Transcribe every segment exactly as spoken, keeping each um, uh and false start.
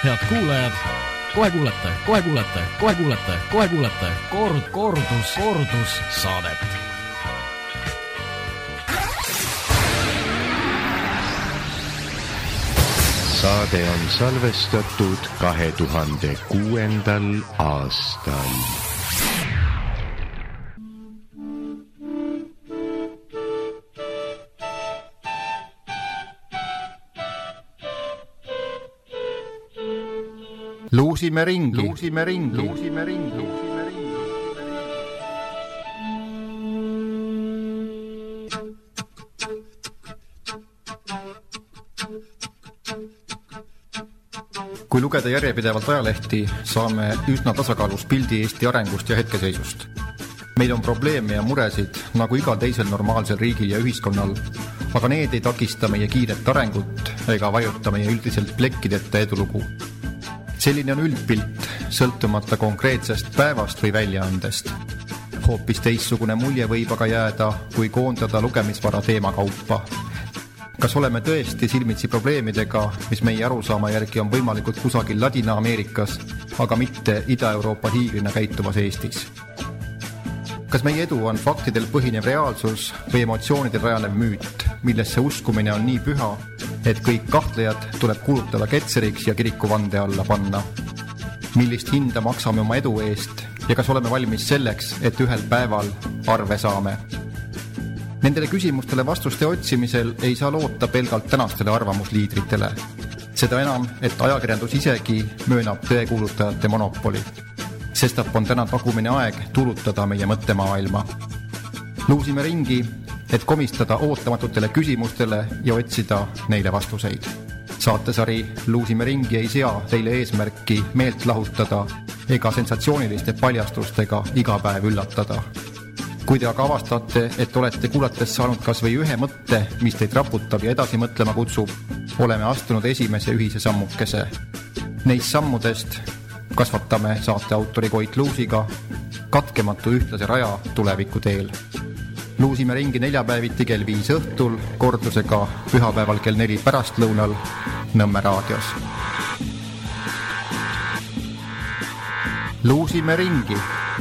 Head kuulajad, kohe kuulete, kohe kuulete, kohe kuulete, kohe kuulete kord, kordus, kordus saadet. Saade on salvestatud kahe tuhande kuuendal aastal. Luusime ringi, luusime ringi, luusime ringi, luusime ringi. Kui lugeda järjepidevalt ajalehti, saame üsna tasakaalus pildi Eesti arengust ja hetkeseisust. Meil on probleeme ja muresid, nagu igal teisel normaalsel riigil ja ühiskonnal, aga need ei takista meie kiiret arengut ega vajuta meie üldiselt plekkideta edulugu. Selline on üldpilt, sõltumata konkreetsest päevast või väljaandest. Hoopis teissugune mulje võib aga jääda, kui koondada lugemisvara teemakaupa. Kas oleme tõesti silmitsi probleemidega, mis meie arusaama järgi on võimalikud kusagil Ladina-Ameerikas, aga mitte Ida-Euroopa hiiglina käituvas Eestis? Kas meie edu on faktidel põhinev reaalsus või emotsioonidel rajanev müüt, millesse uskumine on nii püha, et kõik kahtlejad tuleb kuulutada ketseriks ja kiriku vande alla panna? Millist hinda maksame oma edu eest ja kas oleme valmis selleks, et ühel päeval arve saame? Nendele küsimustele vastuste otsimisel ei saa loota pelgalt tänastele arvamusliidritele. Seda enam, et ajakirjandus isegi möönab tõekuulutajate monopoli. Sestap on täna tagumine aeg tulutada meie mõttemaailma. Luusime ringi, et komistada ootamatutele küsimustele ja otsida neile vastuseid. Saatesari Luusime ringi ei sea teile eesmärki meelt lahutada ega sensatsiooniliste paljastustega iga päev üllatada. Kui te aga avastate, et olete kuulates saanud kas või ühe mõtte, mis teid raputab ja edasi mõtlema kutsub, oleme astunud esimese ühise sammukese. Neist sammudest kasvatame saate autori Koit Luusiga katkematu ühtlase raja tuleviku teel. Luusime ringi neljapäeviti kell viis õhtul, kordusega pühapäeval kell neli pärastlõunal Nõmme raadios. Luusime ringi.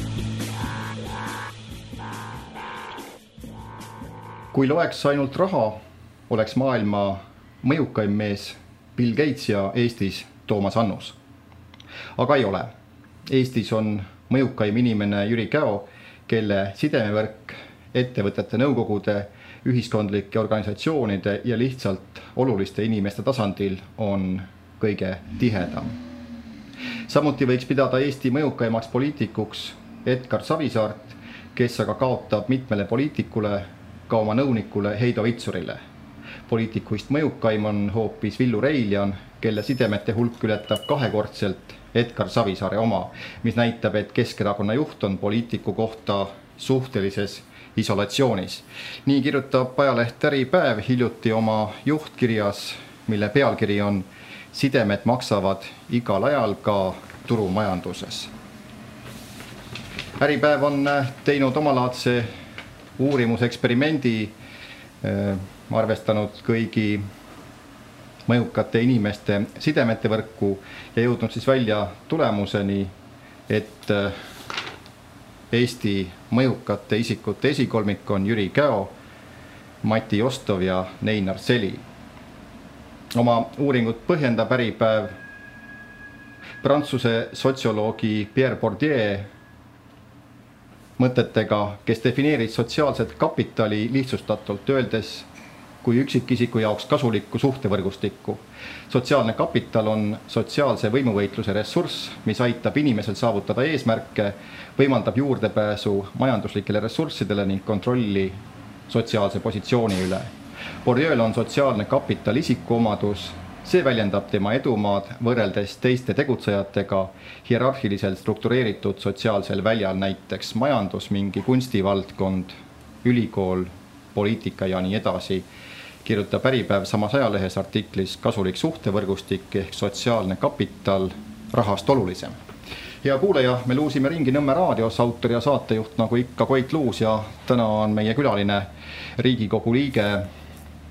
Kui loeks ainult raha, oleks maailma mõjukaim mees Bill Gates ja Eestis Toomas Annus. Aga ei ole. Eestis on mõjukaim inimene Jüri Käo, kelle sidemevõrk ettevõtete nõukogude, ühiskondlike organisatsioonide ja lihtsalt oluliste inimeste tasandil on kõige tihedam. Samuti võiks pidada Eesti mõjukaimaks poliitikuks Edgar Savisaart, kes aga kaotab mitmele poliitikule, ka oma nõunikule Heido Vitsurile. Poliitikuist mõjukaim on hoopis Villu Reiljan, kelle sidemete hulk ületab kahekordselt Edgar Savisaare oma, mis näitab, et Keskerakonna juht on poliitiku kohta suhtelises isolatsioonis. Nii kirjutab ajaleht Äripäev hiljuti oma juhtkirjas, mille pealkiri on Sidemed maksavad igal ajal ka turumajanduses. Äripäev on teinud omalaadse uurimuseksperimendi, äh, arvestanud kõigi mõjukate inimeste sidemete võrku ja jõudnud siis välja tulemuseni, et äh, Eesti mõjukate isikute esikolmik on Jüri Käo, Mati Ostov ja Neinar Seli. Oma uuringut põhjendab Äripäev Prantsuse sotsioloogi Pierre Bourdieu mõtetega, kes defineerid sotsiaalset kapitali lihtsustatult öeldes kui üksikisiku jaoks kasulikku suhtevõrgustikku. Sotsiaalne kapital on sotsiaalse võimuvõitluse ressurss, mis aitab inimesel saavutada eesmärke, võimaldab juurdepääsu majanduslikele ressurssidele ning kontrolli sotsiaalse positsiooni üle. Bourdieu'l on sotsiaalne kapital isikuomadus, see väljendab tema edumaad võrreldes teiste tegutsejatega hierarhiliselt struktureeritud sotsiaalsel väljal, näiteks majandus, mingi kunstivaldkond, ülikool, poliitika ja nii edasi. Kirjutab Äripäev samas ajalehes artiklis Kasulik suhtevõrgustik ehk sotsiaalne kapital rahast olulisem. Hea kuulaja, me luusime ringi Nõmme raadios, autor ja saatejuht nagu ikka Koit Luus ja täna on meie külaline Riigikogu liige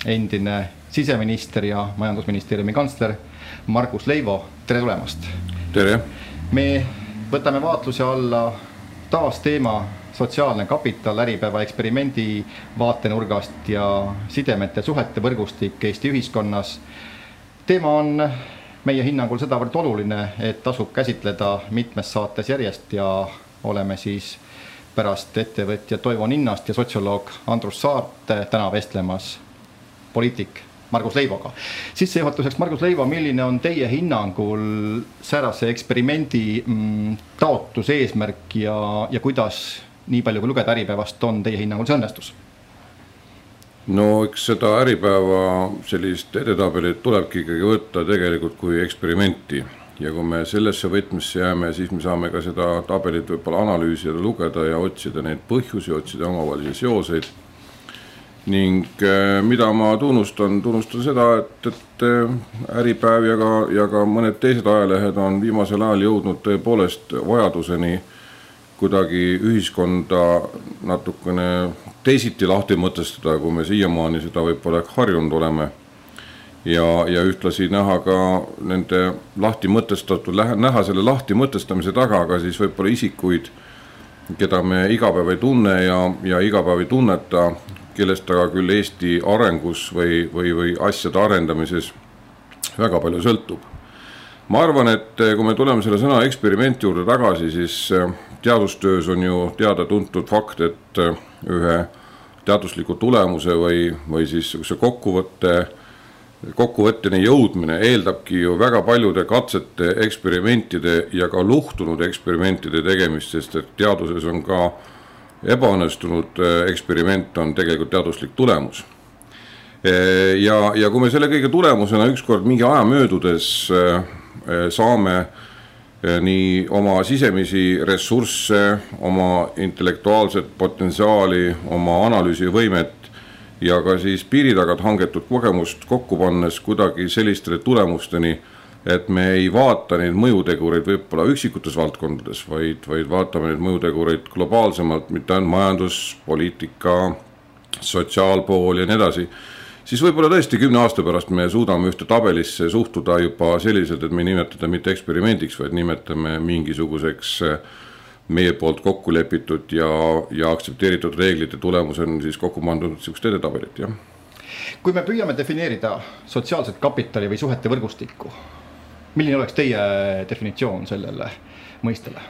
endine siseminister ja majandusministeeriumi kantsler Margus Leivo, tere tulemast! Tere! Me võtame vaatluse alla taas teema sotsiaalne kapital äripäeva eksperimendi vaatenurgast ja sidemete suhete võrgustik Eesti ühiskonnas. Teema on meie hinnangul sedavõrd oluline, et tasub käsitleda mitmes saates järjest ja oleme siis pärast ettevõtja Toivo Ninnast ja sotsioloog Andrus Saart täna vestlemas poliitik Margus Leivoga. Sissejuhatuseks, Margus Leivo, milline on teie hinnangul säärase eksperimendi mm, taotluse eesmärk ja, ja kuidas nii palju kui lugeda äripäevast on teie hinnangul see õnnestus? No eks seda äripäeva sellist edetabelit tulebki ikkagi võtta tegelikult kui eksperimenti ja kui me sellesse võtmesse jääme, siis me saame ka seda tabelit võib-olla analüüsida, lugeda ja otsida neid põhjusi, otsida omavahelisi seoseid. Ning mida ma tunnustan, tunnustan seda, et, et äripäev ja ka, ja ka mõned teised ajalehed on viimasel ajal jõudnud tõepoolest vajaduseni kuidagi ühiskonda natukene teisiti lahti mõtestada, kui me siiamaani seda võib-olla harjunud oleme. Ja, ja ühtlasi näha ka nende lahti mõtestatud, näha selle lahti mõtestamise taga ka siis võib-olla isikuid, keda me igapäev ei tunne ja, ja igapäev ei tunneta, kellest aga küll Eesti arengus või, või, või asjade arendamises väga palju sõltub. Ma arvan, et kui me tuleme selle sõna eksperimenti juurde tagasi, siis teadustöös on ju teada tuntud fakt, et ühe teadusliku tulemuse või, või siis kokkuvõtte, kokkuvõtteni jõudmine eeldabki ju väga paljude katsete, eksperimentide ja ka luhtunud eksperimentide tegemist, sest et teaduses on ka ebaõnnestunud eksperiment on tegelikult teaduslik tulemus. Ja, ja kui me selle kõige tulemusena ükskord mingi aja möödudes saame nii oma sisemisi ressursse, oma intellektuaalset potentsiaali, oma analüüsivõimet ja ka siis piiri tagant hangetud kogemust kokku pannes kuidagi sellistele tulemusteni, et me ei vaata neid mõjutegureid võib-olla üksikutes valdkondades, vaid, vaid vaatame neid mõjutegureid globaalsemalt, mitte ainult majandus, poliitika, sotsiaalpool ja nii edasi, siis võib-olla tõesti kümne aasta pärast me suudame ühte tabelisse suhtuda juba selliselt, et me nimetada mitte eksperimendiks, vaid nimetame mingisuguseks meie poolt kokku lepitud ja, ja aktsepteeritud reeglite tulemus on siis kokku pandud niisugust edetabelit, jah. Kui me püüame defineerida sotsiaalset kapitali või suhete võrgustikku, milline oleks teie definitsioon sellele mõistele?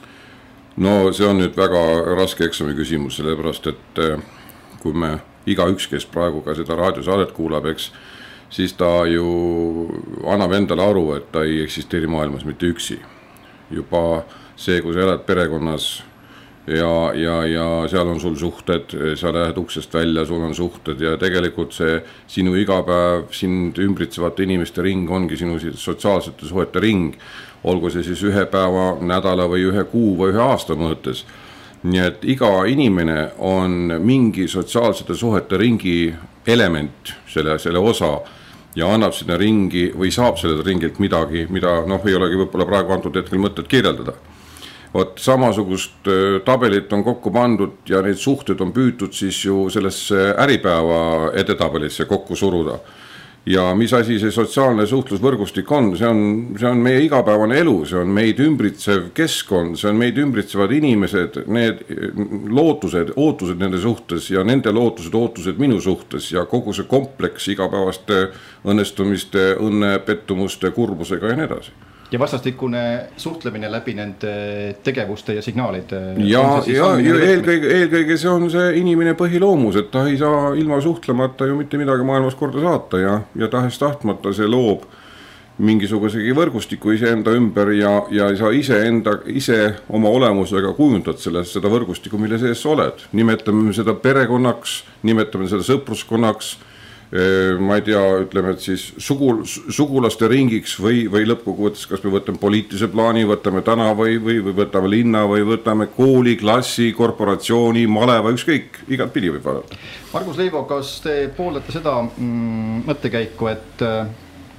No see on nüüd väga raske eksami küsimus, sellepärast et kui me igaüks, kes praegu ka seda raadiosaadet kuulab, eks, siis ta ju annab endale aru, et ta ei eksisteeri maailmas mitte üksi. Juba see, kui sa elad perekonnas ja, ja, ja seal on sul suhted, sa lähed uksest välja, sul on suhted ja tegelikult see sinu igapäev, sind ümbritsevate inimeste ring ongi sinu sotsiaalsete suhete ring, olgu see siis ühe päeva, nädala või ühe kuu või ühe aasta mõõtes. Nii et iga inimene on mingi sotsiaalsete suhete ringi element, selle, selle osa ja annab sinna ringi või saab sellelt ringilt midagi, mida noh, ei olegi võib-olla praegu antud hetkel mõtted kirjeldada. Vot samasugust tabelit on kokku pandud ja neid suhted on püütud siis ju sellesse äripäeva edetabelisse kokku suruda. Ja mis asi see sotsiaalne suhtlusvõrgustik on? See on, see on meie igapäevane elu, see on meid ümbritsev keskkond, see on meid ümbritsevad inimesed, need lootused, ootused nende suhtes ja nende lootused, ootused minu suhtes ja kogu see kompleks igapäevaste õnnestumiste, õnne, pettumuste, kurbusega ja nii edasi. Ja vastastikune suhtlemine läbi nende tegevuste ja signaalide. Ja, ja, ja eelkõige, eelkõige see on see inimene põhiloomus, et ta ei saa ilma suhtlemata ju mitte midagi maailmas korda saata ja, ja tahes tahtmata see loob mingisugusegi võrgustiku ise enda ümber ja, ja sa ise, enda, ise oma olemusega kujundad selles, seda võrgustiku, mille sees sa oled. Nimetame seda perekonnaks, nimetame seda sõpruskonnaks, ma ei tea, ütleme, et siis sugul, sugulaste ringiks või, või lõppkokkuvõttes, kas me võtame poliitilise plaani, võtame täna või, või, või võtame linna või võtame kooli, klassi, korporatsiooni, maleva, ükskõik, igat pidi võib vaadata. Margus Leivo, kas te pooldate seda mm, mõttekäiku, et äh,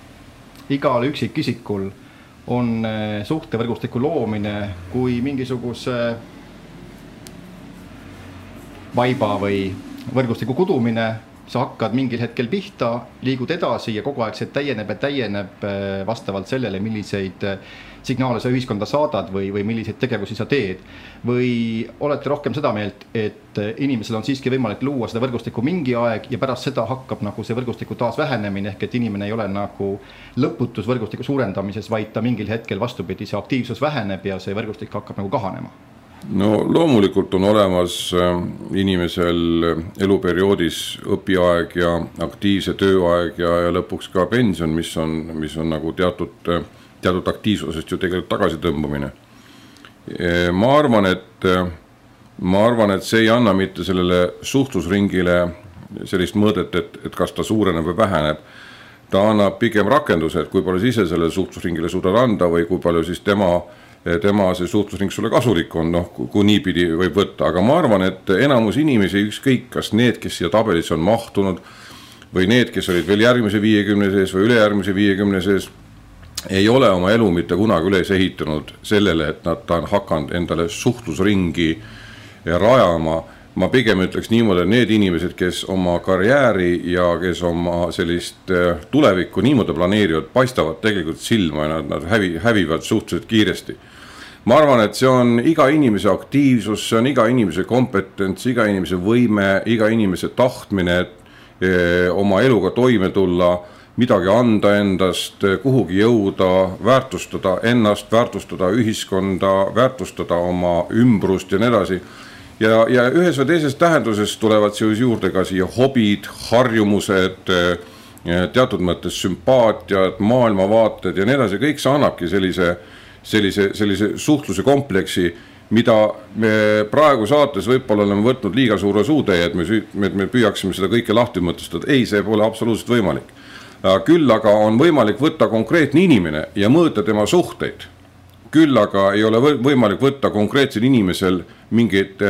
igal üksikisikul on äh, suhtevõrgustiku loomine kui mingisuguse vaiba või võrgustiku kudumine sa hakkad mingil hetkel pihta, liigud edasi ja kogu aeg see täieneb ja täieneb vastavalt sellele, milliseid signaale sa ühiskonda saadad või, või milliseid tegevusi sa teed. Või olete rohkem seda meelt, et inimesel on siiski võimalik luua seda võrgustikku mingi aeg ja pärast seda hakkab nagu see võrgustiku taas vähenemine, ehk et inimene ei ole nagu lõputus võrgustiku suurendamises, vaid ta mingil hetkel vastupidi, see aktiivsus väheneb ja see võrgustik hakkab nagu kahanema? No loomulikult on olemas inimesel eluperioodis õpiaeg ja aktiivse tööaeg ja, ja lõpuks ka pension, mis on, mis on nagu teatud teatud aktiivsusest ju tegelikult tagasi tõmbamine. Ma arvan, et, ma arvan, et see ei anna mitte sellele suhtlusringile sellist mõõdet, et, et kas ta suureneb või väheneb. Ta annab pigem rakenduse, et kui palju sa ise sellele suhtlusringile suudad anda või kui palju siis tema, tema see suhtlusring sulle kasulik on, noh, kui niipidi võib võtta. Aga ma arvan, et enamus inimesi, ükskõik kas need, kes siia tabelisse on mahtunud või need, kes olid veel järgmise viiekümne sees või ülejärgmise viiekümne sees, ei ole oma elu mitte kunagi üles ehitanud sellele, et nad ta on hakanud endale suhtlusringi rajama. Ma pigem ütleks niimoodi, et need inimesed, kes oma karjääri ja kes oma sellist tulevikku niimoodi planeerivad, paistavad tegelikult silma ja nad, nad hävi, hävivad suhteliselt kiiresti. Ma arvan, et see on iga inimese aktiivsus, see on iga inimese kompetents, iga inimese võime, iga inimese tahtmine et oma eluga toime tulla, midagi anda endast, kuhugi jõuda, väärtustada ennast, väärtustada ühiskonda, väärtustada oma ümbrust ja nii edasi. Ja, ja ühes või teises tähenduses tulevad siis juurde ka siia hobid, harjumused, teatud mõttes sümpaatiad, maailmavaated ja nii edasi. Kõik see annabki sellise, sellise, sellise suhtluse kompleksi, mida me praegu saates võib-olla oleme võtnud liiga suure suutäie, et me, me, me püüaksime seda kõike lahti mõtestada. Ei, see pole absoluutselt võimalik. Küll aga on võimalik võtta konkreetne inimene ja mõõta tema suhteid. Küll aga ei ole võimalik võtta konkreetsel inimesel mingid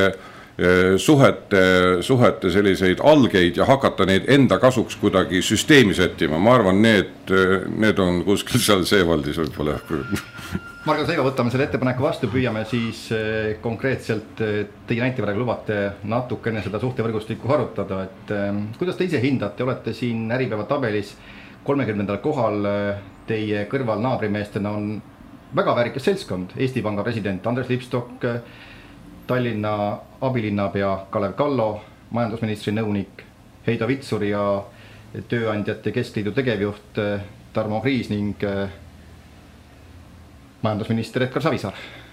suhete, suhete selliseid algeid ja hakata neid enda kasuks kuidagi süsteemi sättima. Ma arvan, need, need on kuskil seal seevaldis võib-olla. Margo Seiva, võtame selle ettepaneku vastu, püüame siis konkreetselt teie näite praegu lubate natuke enne seda suhtevõrgustikku arutada, et kuidas te ise hindate, olete siin Äripäeva tabelis kolmekümnendal kohal, teie kõrval naabrimeestena on väga väärikas seltskond, Eesti Panga president Andres Lipstok, Tallinna abilinnapea Kalev Kallo, majandusministri nõunik Heido Vitsur ja tööandjate keskliidu tegevjuht Tarmo Kriis ning majandusminister Edgar Savisaar.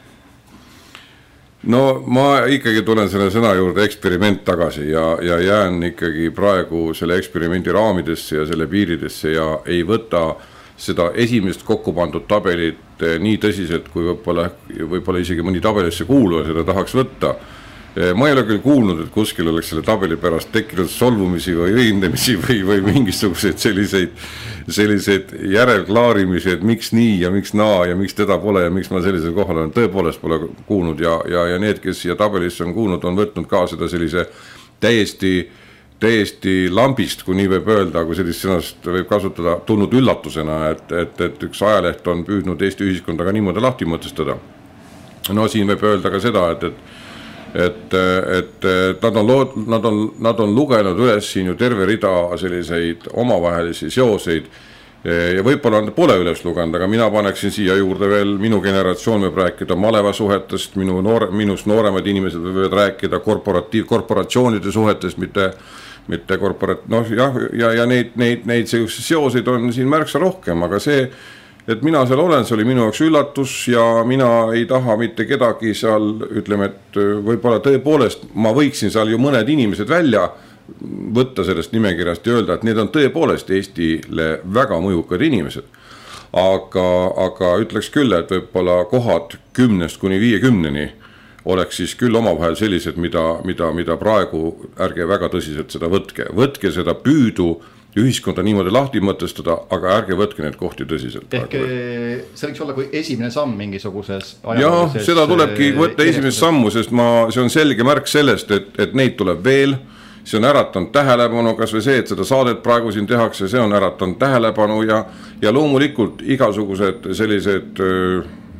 No ma ikkagi tulen selle sõna juurde eksperiment tagasi ja, ja jään ikkagi praegu selle eksperimendi raamidesse ja selle piiridesse ja ei võta seda esimest kokku pandud tabelit nii tõsiselt, kui võib-olla, võib-olla isegi mõni tabelisse kuuluja seda tahaks võtta. Ma ei ole küll kuulnud, et kuskil oleks selle tabeli pärast tekkinud solvumisi või õindamisi või, või mingisuguseid selliseid, selliseid järelklaarimisi, et miks nii ja miks naa ja miks teda pole ja miks ma sellisel kohal olen, tõepoolest pole kuulnud ja, ja, ja need, kes siia tabelisse on kuulnud, on võtnud ka seda sellise täiesti, täiesti lambist, kui nii võib öelda, kui sellist sõnast võib kasutada, tulnud üllatusena, et, et, et üks ajaleht on püüdnud Eesti ühiskonda ka niimoodi lahti mõtestada. No siin võib öelda ka seda, et, et Et, et nad on, lood, nad, on, nad on lugenud üles siin ju terve rida selliseid omavahelisi seoseid ja võib-olla pole üles lugenud, aga mina paneksin siia juurde veel, minu generatsioon võib rääkida malevasuhetest, minu noore, minust nooremad inimesed võivad rääkida korporatiiv, korporatsioonide suhetest, mitte, mitte korporat-, noh jah, ja, ja neid, neid, neid seoseid on siin märksa rohkem, aga see, et mina seal olen, see oli minu jaoks üllatus ja mina ei taha mitte kedagi seal, ütleme, et võib-olla tõepoolest ma võiksin seal ju mõned inimesed välja võtta sellest nimekirjast ja öelda, et need on tõepoolest Eestile väga mõjukad inimesed. Aga, aga ütleks küll, et võib-olla kohad kümnest kuni viiekümneni oleks siis küll omavahel sellised, mida, mida, mida praegu ärge väga tõsiselt seda võtke. Võtke seda püüdu ühiskonda niimoodi lahti mõtestada, aga ärge võtke need kohti tõsiselt. Ehk see võiks olla kui esimene samm mingisuguses jah, seda tulebki võtta esimest sammu, sest ma, see on selge märk sellest, et, et neid tuleb veel, see on äratanud tähelepanu, kas või see, et seda saadet praegu siin tehakse, see on äratanud tähelepanu ja, ja loomulikult igasugused sellised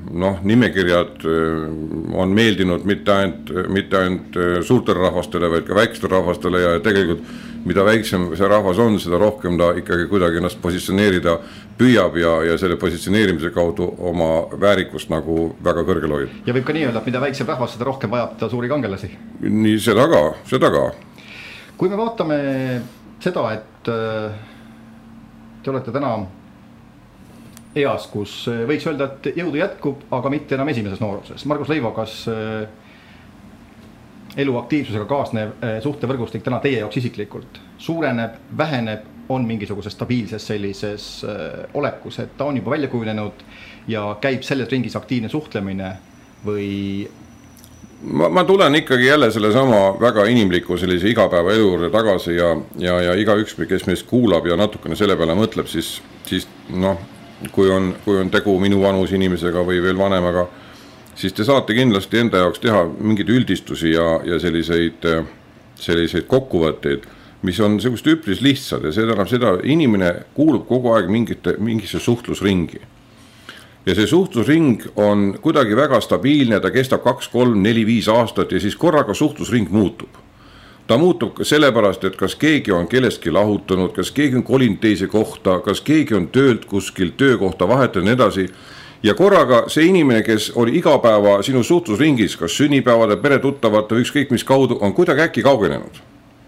noh, nimekirjad on meeldinud mitte ainult, mitte ainult suurtele rahvastele, vaid ka väikestele rahvastele ja tegelikult mida väiksem see rahvas on, seda rohkem ta ikkagi kuidagi ennast positsioneerida püüab ja, ja selle positsioneerimise kaudu oma väärikust nagu väga kõrgel hoida. Ja võib ka nii öelda, et mida väiksem rahvas, seda rohkem vajab ta suuri kangelasi. Nii, seda ka, seda ka. Kui me vaatame seda, et te olete täna eas, kus võiks öelda, et jõudu jätkub, aga mitte enam esimeses nooruses. Margus Leivo, kas eluaktiivsusega kaasnev suhtevõrgustik täna teie jaoks isiklikult suureneb, väheneb, on mingisuguses stabiilses sellises olekus, et ta on juba välja kujunenud ja käib selles ringis aktiivne suhtlemine või? Ma, ma tulen ikkagi jälle selle sama väga inimliku sellise igapäeva elu juurde tagasi ja, ja, ja iga üks, kes meist kuulab ja natukene selle peale mõtleb, siis, siis noh, kui on, kui on tegu minu vanus inimesega või veel vanemaga, siis te saate kindlasti enda jaoks teha mingeid üldistusi ja, ja selliseid, selliseid kokkuvõtteid, mis on sellist üpris lihtsad ja see tähendab seda, inimene kuulub kogu aeg mingite, mingisse suhtlusringi. Ja see suhtlusring on kuidagi väga stabiilne, ta kestab kaks, kolm, neli, viis aastat ja siis korraga suhtlusring muutub. Ta muutub sellepärast, et kas keegi on kellestki lahutanud, kas keegi on kolinud teise kohta, kas keegi on töölt kuskil töökohta vahetanud edasi. Ja korraga see inimene, kes oli iga päeva sinu suhtlusringis, kas sünnipäevade, peretuttavate või ükskõik mis kaudu, on kuidagi äkki kaugenenud.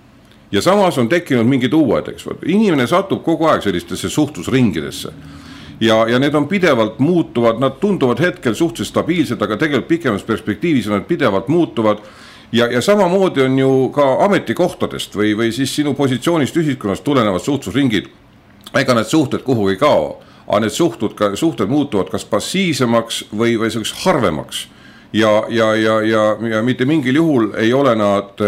Ja samas on tekkinud mingid uued, eks. Inimene satub kogu aeg sellistesse suhtlusringidesse. Ja, ja need on pidevalt muutuvad, nad tunduvad hetkel suhteliselt stabiilsed, aga tegelikult pikemas perspektiivis nad pidevalt muutuvad. Ja, ja samamoodi on ju ka ametikohtadest või, või siis sinu positsioonist ühiskonnast tulenevad suhtlusringid. Ega need suhted kuhugi ei kao. Aga need suhtud, suhted muutuvad kas passiivsemaks või, või selleks harvemaks. Ja, ja, ja, ja, ja mitte mingil juhul ei ole nad,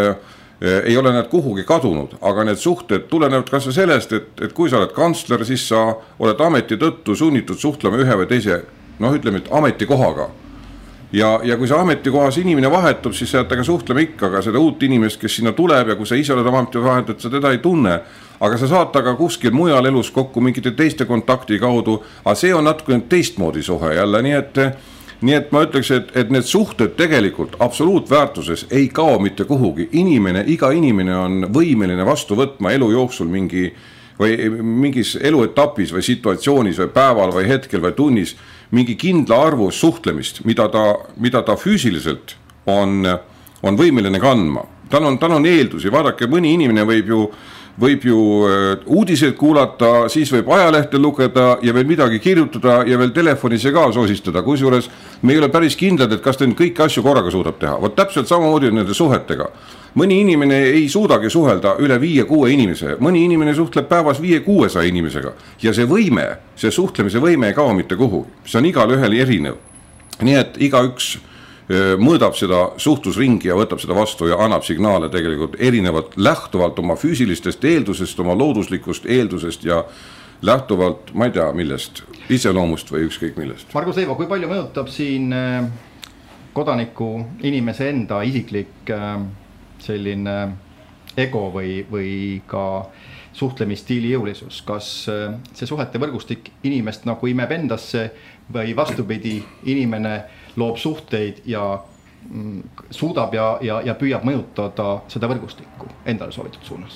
ei ole nad kuhugi kadunud, aga need suhted tulenevad kas sellest, et, et kui sa oled kantsler, siis sa oled ameti tõttu sunnitud suhtlema ühe või teise, noh ütleme, et ametikohaga. Ja, ja kui sa ametikohas inimene vahetub, siis sa jätta ka suhtlema ikka, aga seda uut inimest, kes sinna tuleb ja kui sa ise oled ametikohas vahetanud, sa teda ei tunne. Aga sa saad taga kuskil mujal elus kokku mingite teiste kontakti kaudu, aga see on natuke teistmoodi suhe jälle, nii et, nii et ma ütleks, et, et need suhted tegelikult absoluutväärtuses ei kao mitte kuhugi. Inimene, iga inimene on võimeline vastu võtma elu jooksul mingi, või mingis eluetapis või situatsioonis või päeval või hetkel või tunnis mingi kindla arvu suhtlemist, mida ta, mida ta füüsiliselt on, on võimeline kandma. Tal on, tal on eeldusi, vaadake, mõni inimene võib ju võib ju uudiseid kuulata, siis võib ajalehte lugeda ja veel midagi kirjutada ja veel telefonis ka sosistada. Kusjuures me ei ole päris kindlad, et kas ta kõiki asju korraga suudab teha. Vot täpselt samamoodi nende suhetega. Mõni inimene ei suudagi suhelda üle viie kuue inimese. Mõni inimene suhtleb päevas viie kuuesaja inimesega. Ja see võime, see suhtlemise võime ei kao mitte kuhugi. See on igal ühel erinev. Nii et iga üks mõõdab seda suhtlusringi ja võtab seda vastu ja annab signaale tegelikult erinevat lähtuvalt oma füüsilistest eeldusest, oma looduslikust eeldusest ja lähtuvalt, ma ei tea millest, iseloomust või ükskõik millest. Margus Leivo, kui palju mõjutab siin kodaniku inimese enda isiklik selline ego või, või ka suhtlemisstiili jõulisus? Kas see suhete võrgustik inimest nagu imeb endasse või vastupidi, inimene loob suhteid ja suudab ja, ja, ja püüab mõjutada seda võrgustikku endale soovitud suunas?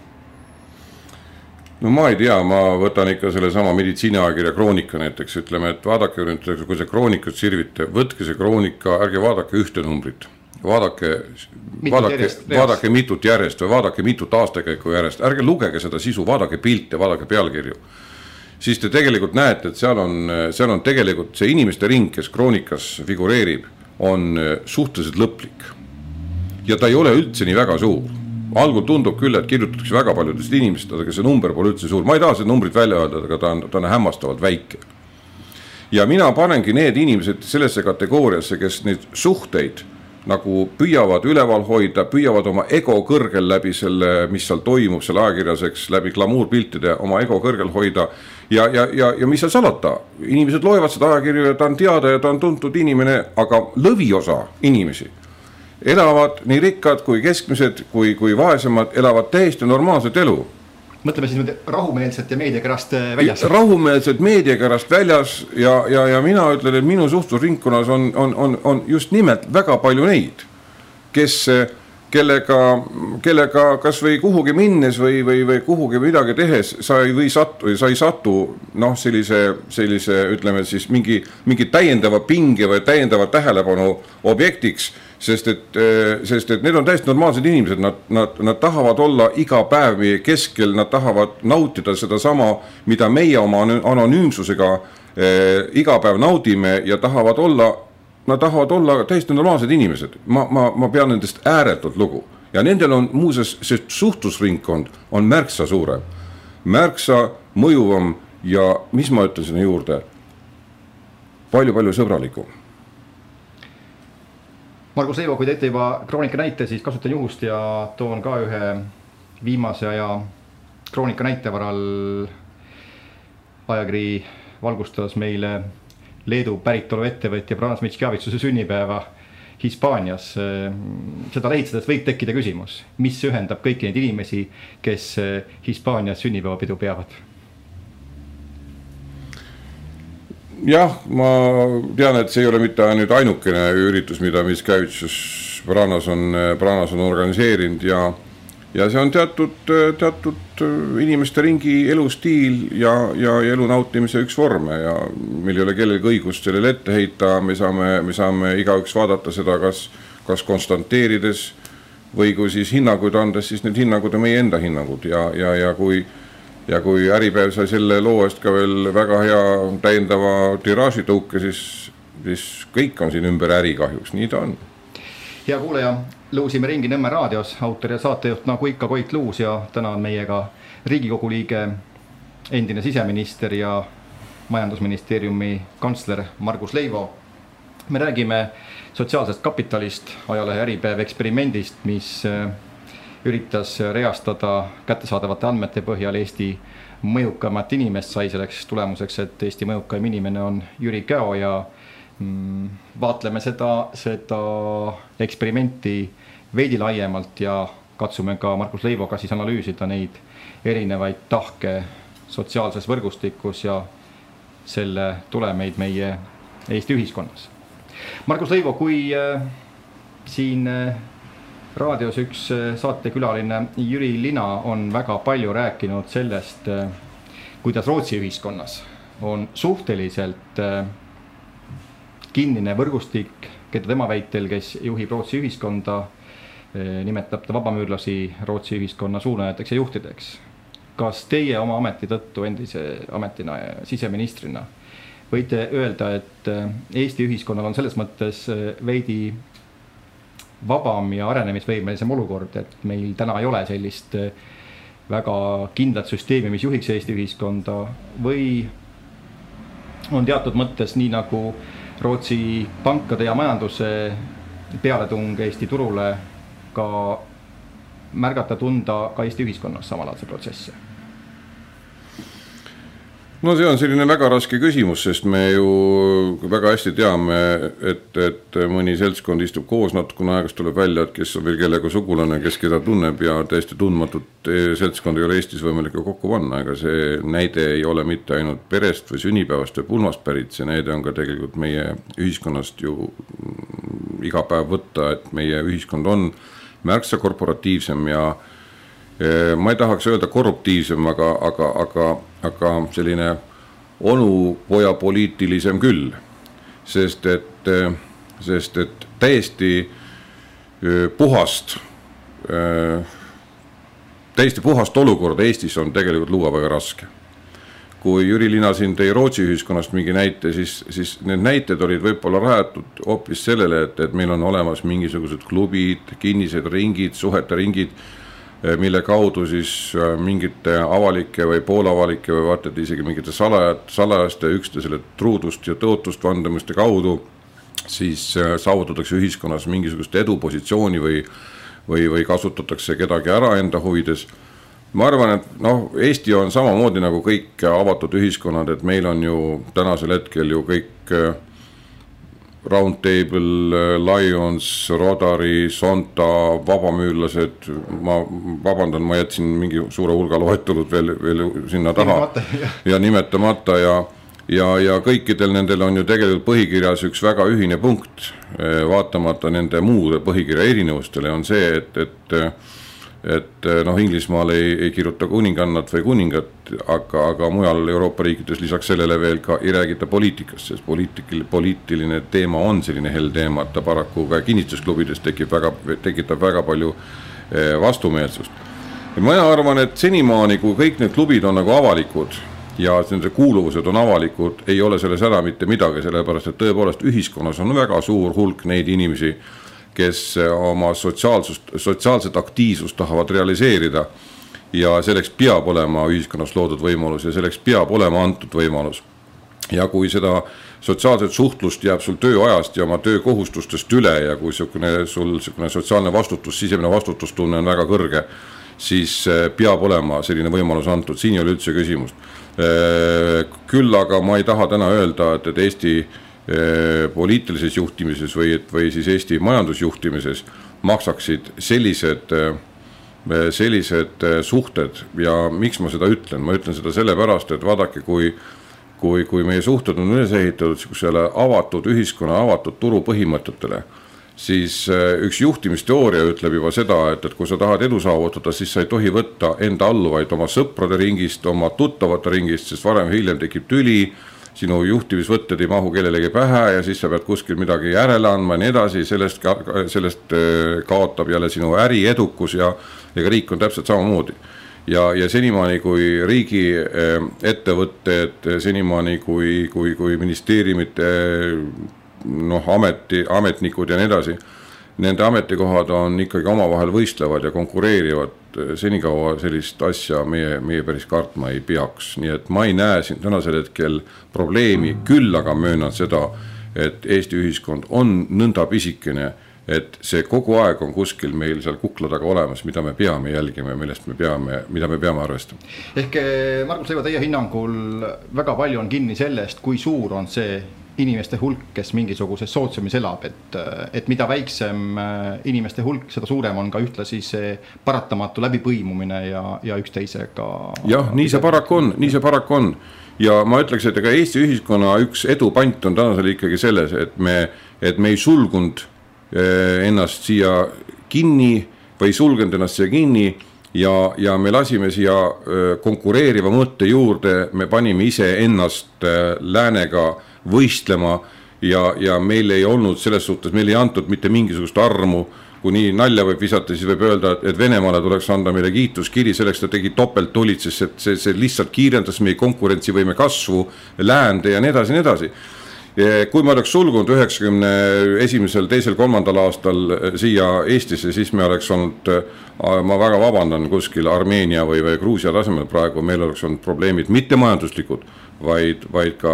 No ma ei tea, ma võtan ikka selle sama meditsiiniajakirja Kroonika näiteks, ütleme, et vaadake, kui see Kroonikat sirvite, võtke see Kroonika, ärge vaadake ühte numbrit, vaadake, vaadake, järjest, vaadake mitut järjest või vaadake mitut aastakäiku järjest, ärge lugege seda sisu, vaadake pilte, vaadake pealkirju. Siis te tegelikult näete, et seal on, seal on tegelikult see inimeste ring, kes Kroonikas figureerib, on suhteliselt lõplik. Ja ta ei ole üldse nii väga suur. Algul tundub küll, et kirjutatakse väga paljudest inimesed, aga see number pole üldse suur. Ma ei taha seda numbrit välja öelda, aga ta on, ta on hämmastavalt väike. Ja mina panengi need inimesed sellesse kategooriasse, kes neid suhteid nagu püüavad üleval hoida, püüavad oma ego kõrgel läbi selle, mis seal toimub, selle ajakirjaseks, läbi glamuurpiltide oma ego kõrgel hoida. Ja, ja, ja, ja mis seal salata? Inimesed loevad seda ajakirju ja ta on teada ja ta on tuntud inimene, aga lõviosa inimesi elavad nii rikkad kui keskmised, kui, kui vaesemad, elavad täiesti normaalset elu. mõtleme siis nüüd rahumeelselt ja meediakärast väljas. Rahumeelselt meediakärast väljas ja, ja, ja mina ütlen, et minu suhtlusringkonnas on, on, on, on just nimelt väga palju neid, kes, kellega, kellega kas või kuhugi minnes või, või, või kuhugi midagi tehes sa ei, või satu, sa ei satu noh, sellise, sellise, ütleme siis mingi, mingi täiendava pinge või täiendava tähelepanu objektiks, sest et, sest et need on täiesti normaalsed inimesed, nad, nad, nad tahavad olla iga päev meie keskel, nad tahavad nautida seda sama, mida meie oma anonüümsusega eh, iga päev naudime ja tahavad olla, nad tahavad olla täiesti normaalsed inimesed. Ma, ma, ma pean nendest ääretult lugu. Ja nendel on muuses, sest suhtlusringkond on märksa suurem, märksa mõjuvam ja mis ma ütlen sinna juurde, palju-palju sõbralikum. Margus Leivo, kui teete juba kroonika näite, siis kasutan juhust ja toon ka ühe viimase aja kroonika näite varal. Ajakiri valgustas meile Leedu päritolu ettevõtja Pranas Mitskjavitsuse sünnipäeva Hispaanias. Seda lehitsedes võib tekkida küsimus, mis ühendab kõiki neid inimesi, kes Hispaanias sünnipäevapidu peavad? Jah, ma tean, et see ei ole mitte nüüd ainukene üritus, mida Mitskjavitsus Pranas on, Pranas on organiseerinud ja, ja see on teatud, teatud inimeste ringi elustiil ja, ja elu nautimise üks vorme ja meil ei ole kellelgi õigust sellele ette heita, me saame, me saame igaüks vaadata seda, kas, kas konstanteerides või kui siis hinnanguid andes, siis need hinnangud on meie enda hinnangud ja, ja, ja kui Ja kui Äripäev sai selle loo eest ka veel väga hea täiendava tiraaži tõuke, siis, siis kõik on siin ümber äri kahjuks, nii ta on. Hea kuuleja, lõusime ringi Nõmme raadios, autor ja saatejuht nagu ikka Koit Luus ja täna on meiega Riigikogu liige, endine siseminister ja majandusministeeriumi kantsler Margus Leivo. Me räägime sotsiaalsest kapitalist, ajalehe Äripäev eksperimendist, mis üritas reastada kättesaadavate andmete põhjal Eesti mõjukamat inimest, sai selleks tulemuseks, et Eesti mõjukaim inimene on Jüri Käo ja mm, vaatleme seda, seda eksperimenti veidi laiemalt ja katsume ka Margus Leivoga siis analüüsida neid erinevaid tahke sotsiaalses võrgustikus ja selle tulemeid meie Eesti ühiskonnas. Margus Leivo, kui äh, siin äh, raadios üks saatekülaline Jüri Lina on väga palju rääkinud sellest, kuidas Rootsi ühiskonnas on suhteliselt kinnine võrgustik, keda tema väitel, kes juhib Rootsi ühiskonda, nimetab ta vabamüürlasi Rootsi ühiskonna suunajateks ja juhtideks. Kas teie oma ameti tõttu endise ametina ja siseministrina võite öelda, et Eesti ühiskonnal on selles mõttes veidi vabam ja arenemisvõimelisem olukord, et meil täna ei ole sellist väga kindlat süsteemi, mis juhiks Eesti ühiskonda või on teatud mõttes nii nagu Rootsi pankade ja majanduse pealetung Eesti turule ka märgata tunda ka Eesti ühiskonnas samalaadse protsesse? No see on selline väga raske küsimus, sest me ju väga hästi teame, et, et mõni seltskond istub koos natukene aegast tuleb välja, et kes on veel kellega sugulane, kes keda tunneb ja täiesti tundmatut seltskond ei ole Eestis võimalik kokku panna. Ega see näide ei ole mitte ainult perest või sünnipäevast või pulmast pärit, see näide on ka tegelikult meie ühiskonnast ju iga päev võtta, et meie ühiskond on märksa korporatiivsem ja ma ei tahaks öelda korruptiivsem, aga, aga, aga, aga selline onupoja poliitilisem küll, sest et, sest et täiesti puhast, täiesti puhast olukorda Eestis on tegelikult luua väga raske. Kui Jüri Lina siin tõi Rootsi ühiskonnast mingi näite, siis, siis need näited olid võib-olla rajatud hoopis sellele, et, et meil on olemas mingisugused klubid, kinnised ringid, suhete ringid, mille kaudu siis mingite avalike või poolavalike või vaatad isegi mingite salajad, salajaste üksteisele truudust ja tõotust vandamuste kaudu siis saavutatakse ühiskonnas mingisugust edupositsiooni või, või, või kasutatakse kedagi ära enda huvides. Ma arvan, et noh, Eesti on samamoodi nagu kõik avatud ühiskonnad, et meil on ju tänasel hetkel ju kõik Roundtable, Lions, Rotary, Sonta, vabamüürlased, ma vabandan, ma jätsin mingi suure hulga loetulud veel, veel sinna taha ja nimetamata ja, ja, ja kõikidel nendel on ju tegelikult põhikirjas üks väga ühine punkt, vaatamata nende muude põhikirja erinevustele on see, et, et et noh, Inglismaal ei, ei kirjuta kuningannat või kuningat, aga, aga mujal Euroopa riikides lisaks sellele veel ka ei räägita poliitikast, sest poliitik, poliitiline teema on selline hell teema, et ta paraku ka kinnistusklubides tekib väga, tekitab väga palju vastumeelsust. Ja ma arvan, et senimaani, kui kõik need klubid on nagu avalikud ja nende kuuluvused on avalikud, ei ole selles ära mitte midagi, sellepärast et tõepoolest ühiskonnas on väga suur hulk neid inimesi, kes oma sotsiaalsust, sotsiaalset aktiivsust tahavad realiseerida ja selleks peab olema ühiskonnas loodud võimalus ja selleks peab olema antud võimalus. Ja kui seda sotsiaalset suhtlust jääb sul tööajast ja oma töökohustustest üle ja kui sükune, sul sükune sotsiaalne vastutus, sisemine vastutustunne on väga kõrge, siis peab olema selline võimalus antud, siin ei ole üldse küsimust. Küll aga ma ei taha täna öelda, et, et Eesti poliitilises juhtimises või, või siis Eesti majandusjuhtimises maksaksid sellised, sellised suhted ja miks ma seda ütlen? Ma ütlen seda sellepärast, et vaadake, kui, kui, kui meie suhted on üles ehitatud selle avatud ühiskonna, avatud turu põhimõtetele, siis üks juhtimisteooria ütleb juba seda, et, et kui sa tahad edu saavutada, siis sa ei tohi võtta enda alluvaid oma sõprade ringist, oma tuttavate ringist, sest varem hiljem tekib tüli, sinu juhtimisvõtted ei mahu kellelegi pähe ja siis sa pead kuskil midagi järele andma ja nii edasi, sellest, sellest kaotab jälle sinu äri edukus ja, ja riik on täpselt samamoodi. Ja, ja senimaani kui riigi ettevõtted, senimaani kui, kui, kui ministeeriumite noh, ameti, ametnikud ja nii edasi, nende ametikohad on ikkagi omavahel võistlevad ja konkureerivad, senikaua sellist asja meie, meie päris kartma ei peaks. Nii et ma ei näe siin tänasel hetkel probleemi, küll aga möönan seda, et Eesti ühiskond on nõnda pisikene, et see kogu aeg on kuskil meil seal kukla taga olemas, mida me peame jälgima ja millest me peame, mida me peame arvestama. Ehk Margus Leiva, teie hinnangul väga palju on kinni sellest, kui suur on see inimeste hulk, kes mingisuguses sootsumis elab, et, et mida väiksem inimeste hulk, seda suurem on ka ühtlasi see paratamatu läbipõimumine ja, ja üksteisega. Jah, nii see paraku on, nii see paraku on. Ja ma ütleks, et ega Eesti ühiskonna üks edupant on tänasel ikkagi selles, et me, et me ei sulgunud ennast siia kinni või sulgenud ennast siia kinni ja, ja me lasime siia konkureeriva mõtte juurde, me panime ise ennast läänega võistlema ja, ja meil ei olnud selles suhtes, meil ei antud mitte mingisugust armu, kui nii nalja võib visata, siis võib öelda, et Venemaale tuleks anda meile kiituskiri, selleks ta tegi topelt tulid, sest et see, see lihtsalt kiirendas meie konkurentsivõime kasvu, läände ja nii edasi, nii edasi. Kui me oleks sulgunud üheksakümne esimesel, teisel, kolmandal aastal siia Eestisse, siis me oleks olnud, ma väga vabandan, kuskil Armeenia või, või Gruusia tasemel praegu, meil oleks olnud probleemid mitte majanduslikud, vaid, vaid ka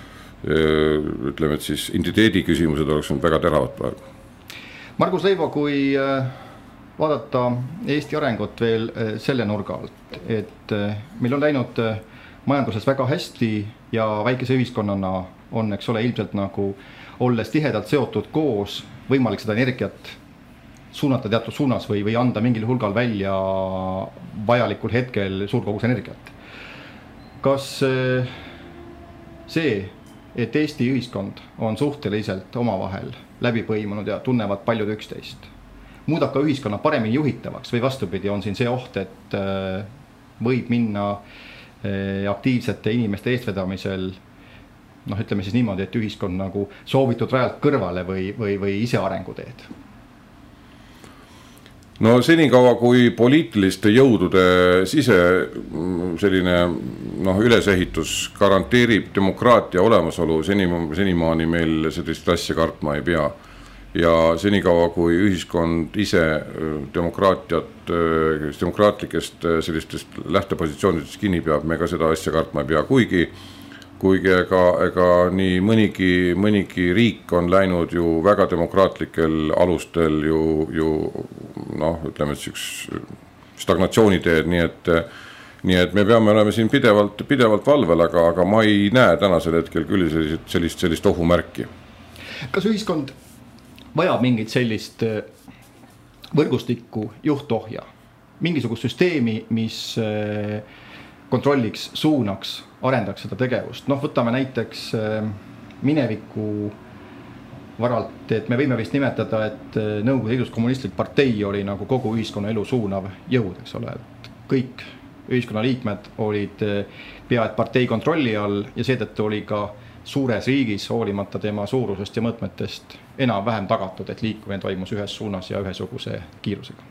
ütleme, et siis identiteedi küsimused oleks väga teravad praegu. Margus Leiva, kui vaadata Eesti arengut veel selle nurga alt, et meil on läinud majanduses väga hästi ja väikese ühiskonnana on, eks ole, ilmselt nagu olles tihedalt seotud koos võimalik seda energiat suunata teatud suunas või, või anda mingil hulgal välja vajalikul hetkel suurkogus energiat. Kas see, et Eesti ühiskond on suhteliselt omavahel läbi põimunud ja tunnevad paljud üksteist, muudab ka ühiskonna paremini juhitavaks või vastupidi, on siin see oht, et võib minna aktiivsete inimeste eestvedamisel, noh, ütleme siis niimoodi, et ühiskond nagu soovitud rajalt kõrvale või, või, või ise arenguteed? No senikaua, kui poliitiliste jõudude sise selline noh, ülesehitus garanteerib demokraatia olemasolu, senimaani meil sellist asja kartma ei pea. Ja senikaua, kui ühiskond ise demokraatiat, demokraatlikest sellistest lähtepositsioonidest kinni peab, me ka seda asja kartma ei pea, kuigi kuigi ega, ega nii mõnigi, mõnigi riik on läinud ju väga demokraatlikel alustel ju, ju noh, ütleme, et üks stagnatsiooniteed, nii et, nii et me peame olema siin pidevalt, pidevalt valvel, aga, aga ma ei näe tänasel hetkel küll sellist, sellist, sellist ohumärki. Kas ühiskond vajab mingit sellist võrgustikku juhtohja? Mingisugust süsteemi, mis kontrolliks, suunaks, arendaks seda tegevust. Noh, võtame näiteks mineviku varalt, et me võime vist nimetada, et Nõukogude Liidus kommunistlik partei oli nagu kogu ühiskonna elu suunav jõud, eks ole. Kõik ühiskonna liikmed olid pea et partei kontrolli all ja seetõttu oli ka suures riigis, hoolimata tema suurusest ja mõõtmetest, enam vähem tagatud, et liikumine toimus ühes suunas ja ühesuguse kiirusega.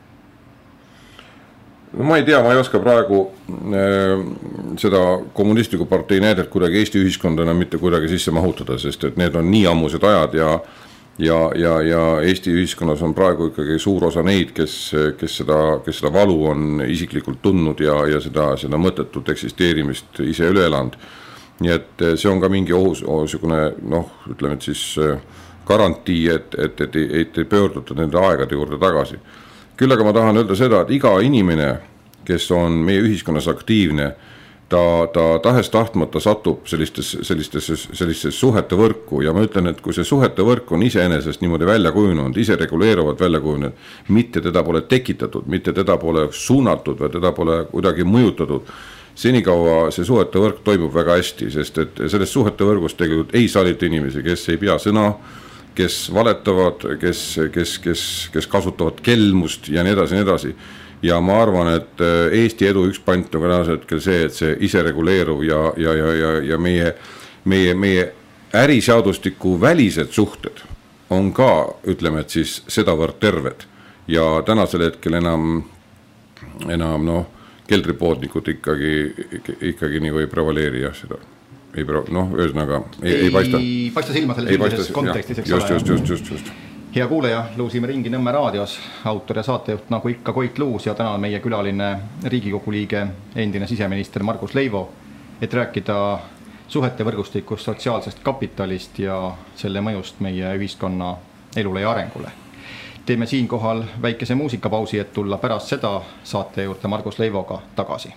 No ma ei tea, ma ei oska praegu äh, seda kommunistliku partei näidet kuidagi Eesti ühiskondana mitte kuidagi sisse mahutada, sest et need on nii ammused ajad ja, ja, ja, ja Eesti ühiskonnas on praegu ikkagi suur osa neid, kes, kes, seda, kes seda valu on isiklikult tundnud ja, ja seda, seda mõttetut eksisteerimist ise üle elanud. Nii et see on ka mingi ohus, ohusugune, noh, ütleme, et siis garantii, et, et, et, et ei pöörduta nende aegade juurde tagasi. Küll aga ma tahan öelda seda, et iga inimene, kes on meie ühiskonnas aktiivne, ta, ta tahes tahtmata satub sellistesse, sellistesse, sellistesse suhete võrku ja ma ütlen, et kui see suhete võrk on iseenesest niimoodi välja kujunenud, ise reguleeruvad välja kujunenud, mitte teda pole tekitatud, mitte teda pole suunatud või teda pole kuidagi mõjutatud, senikaua see suhete võrk toimub väga hästi, sest et sellest suhete võrgust tegelikult ei salita inimesi, kes ei pea sõna, kes valetavad, kes, kes, kes, kes kasutavad kelmust ja nii edasi, nii edasi. Ja ma arvan, et Eesti edu üks pant on ka hetkel see, et see ise reguleeruv ja, ja, ja, ja, ja meie, meie, meie äriseadustiku välised suhted on ka, ütleme, et siis sedavõrd terved. Ja tänasel hetkel enam, enam noh, keldripoodnikud ikkagi, ikkagi nii või prevaleeri ja seda. Ei, noh, öösnaga ei, ei, ei paista. Ei paista silma selles üldises kontekstis, eks just, just, just, just, just. Hea kuuleja, luusime ringi Nõmme raadios, autor ja saatejuht nagu ikka Koit Luus ja täna on meie külaline Riigikogu liige, endine siseminister Margus Leivo, et rääkida suhete võrgustikust, sotsiaalsest kapitalist ja selle mõjust meie ühiskonna elule ja arengule. Teeme siin kohal väikese muusikapausi, et tulla pärast seda saate juurde Margus Leivoga tagasi.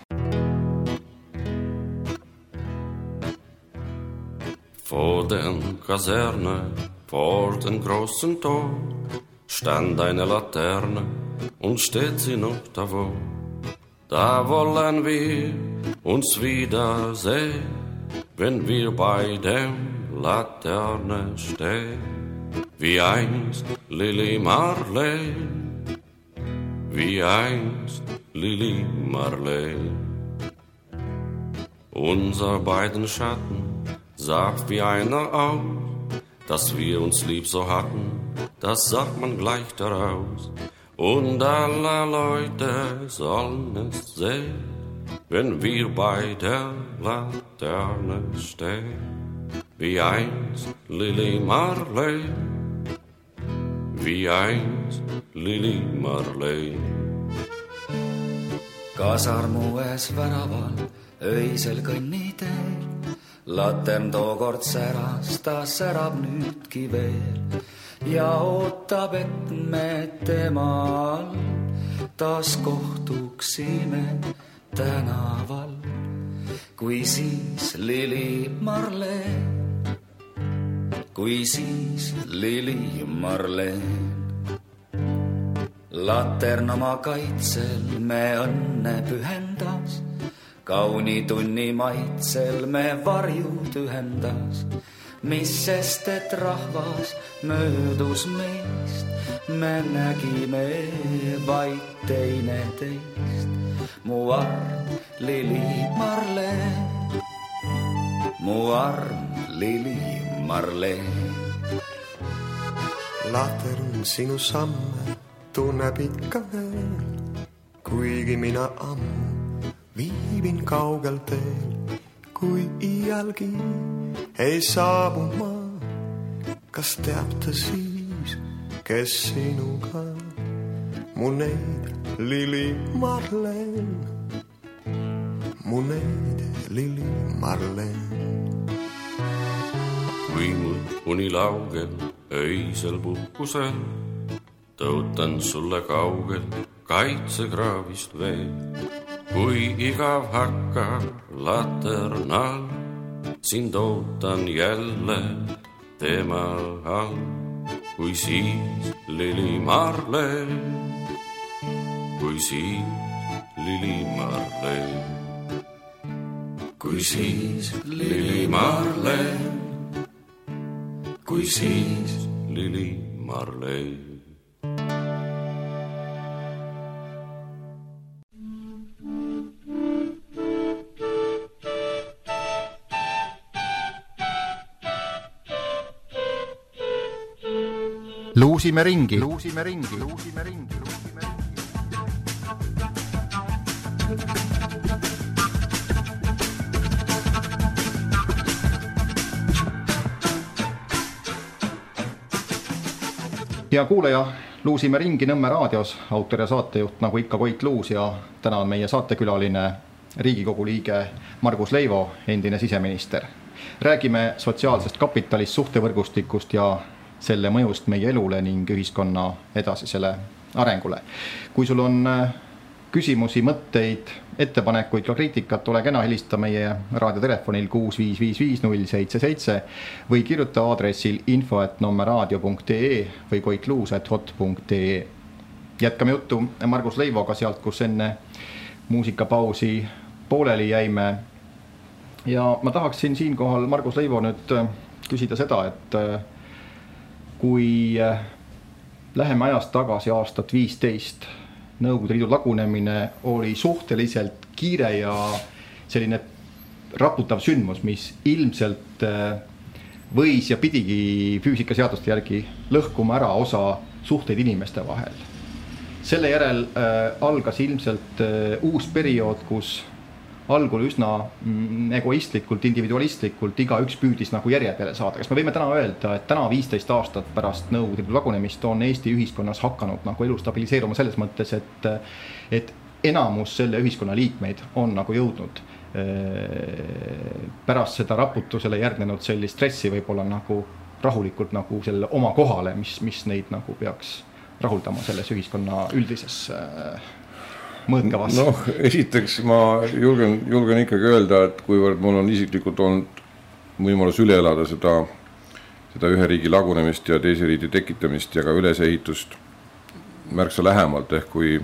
Vor den Kaserne, vor den großen Tor, stand eine Laterne und steht sie noch davor. Da wollen wir uns wiedersehen, wenn wir bei der Laterne stehen. Wie einst Lili Marleen, wie einst Lili Marleen. Unser beiden Schatten sagt wie einer aus, dass wir uns lieb so hatten, das sagt man gleich daraus. Und alle Leute sollen es sehen, wenn wir bei der Laterne stehen. Wie einst Lili Marleen, wie einst Lili Marleen. Kasarmues väraval, öisel kõnniteel, latern tookord säras, ta särab nüüdki veel ja ootab, et me temal taas kohtuksime tänaval. Kui siis Lili Marleen, kui siis Lili Marleen. Latern oma kaitsel me õnne pühendas, kauni tunni maitsel me varjud ühendas. Mis sest, et rahvas möödus meist, me nägime vaid teine teist. Mu arm Lili Marleen, mu arm Lili Marleen. Latern sinu samme tunneb ikka veel, kuigi mina ammu viibin kaugel teel. Kui iialgi ei saabu ma, kas teab ta siis, kes sinuga? Mu neid Lili Marleen, mu neid Lili Marleen. Kui mul uni laugel öisel puhkusel, tõutan sulle kaugel kaitsekraavist veel. Kui igav hakkab laternal, sind ootan jälle temal all, kui siis Lili Marleen, kui siis Lili Marleen, kui siis Lili Marleen, kui siis Lili Marleen. Luusime ringi, luusime ringi, luusime ringi, luusime ringi. Hea kuulaja, luusime ringi Nõmme raadios, autor ja saatejuht nagu ikka Koit Luus ja täna on meie saatekülaline Riigikogu liige Margus Leivo, endine siseminister. Räägime sotsiaalsest kapitalist, suhtevõrgustikust ja selle mõjust meie elule ning ühiskonna edasisele arengule. Kui sul on küsimusi, mõtteid, ettepanekuid ja kriitikat, ole kena helista meie raadiotelefonil kuus viis viis viis null seitse seitse või kirjuta aadressil info at nommeraadio punkt ee või koitluus at hot punkt ee. Jätkame juttu Margus Leivoga sealt, kus enne muusikapausi pooleli jäime. Ja ma tahaksin siinkohal Margus Leivo nüüd küsida seda, et kui läheme ajast tagasi aastat viisteist, Nõukogude Liidu lagunemine oli suhteliselt kiire ja selline raputav sündmus, mis ilmselt võis ja pidigi füüsikaseaduste järgi lõhkuma ära osa suhteid inimeste vahel. Selle järel algas ilmselt uus periood, kus algul üsna egoistlikult, individualistlikult iga üks püüdis nagu järje peale saada. Kas me võime täna öelda, et täna viisteist aastat pärast Nõukogude Liidu lagunemist on Eesti ühiskonnas hakanud nagu elu stabiliseeruma selles mõttes, et, et enamus selle ühiskonna liikmeid on nagu jõudnud pärast seda raputusele järgnenud sellist stressi võib-olla nagu rahulikult nagu selle oma kohale, mis, mis neid nagu peaks rahuldama selles ühiskonna üldises mõõtkavas. Noh, esiteks ma julgen, julgen ikkagi öelda, et kuivõrd mul on isiklikult olnud võimalus üle elada seda, seda ühe riigi lagunemist ja teise riigi tekitamist ja ka ülesehitust märksa lähemalt, ehk kui,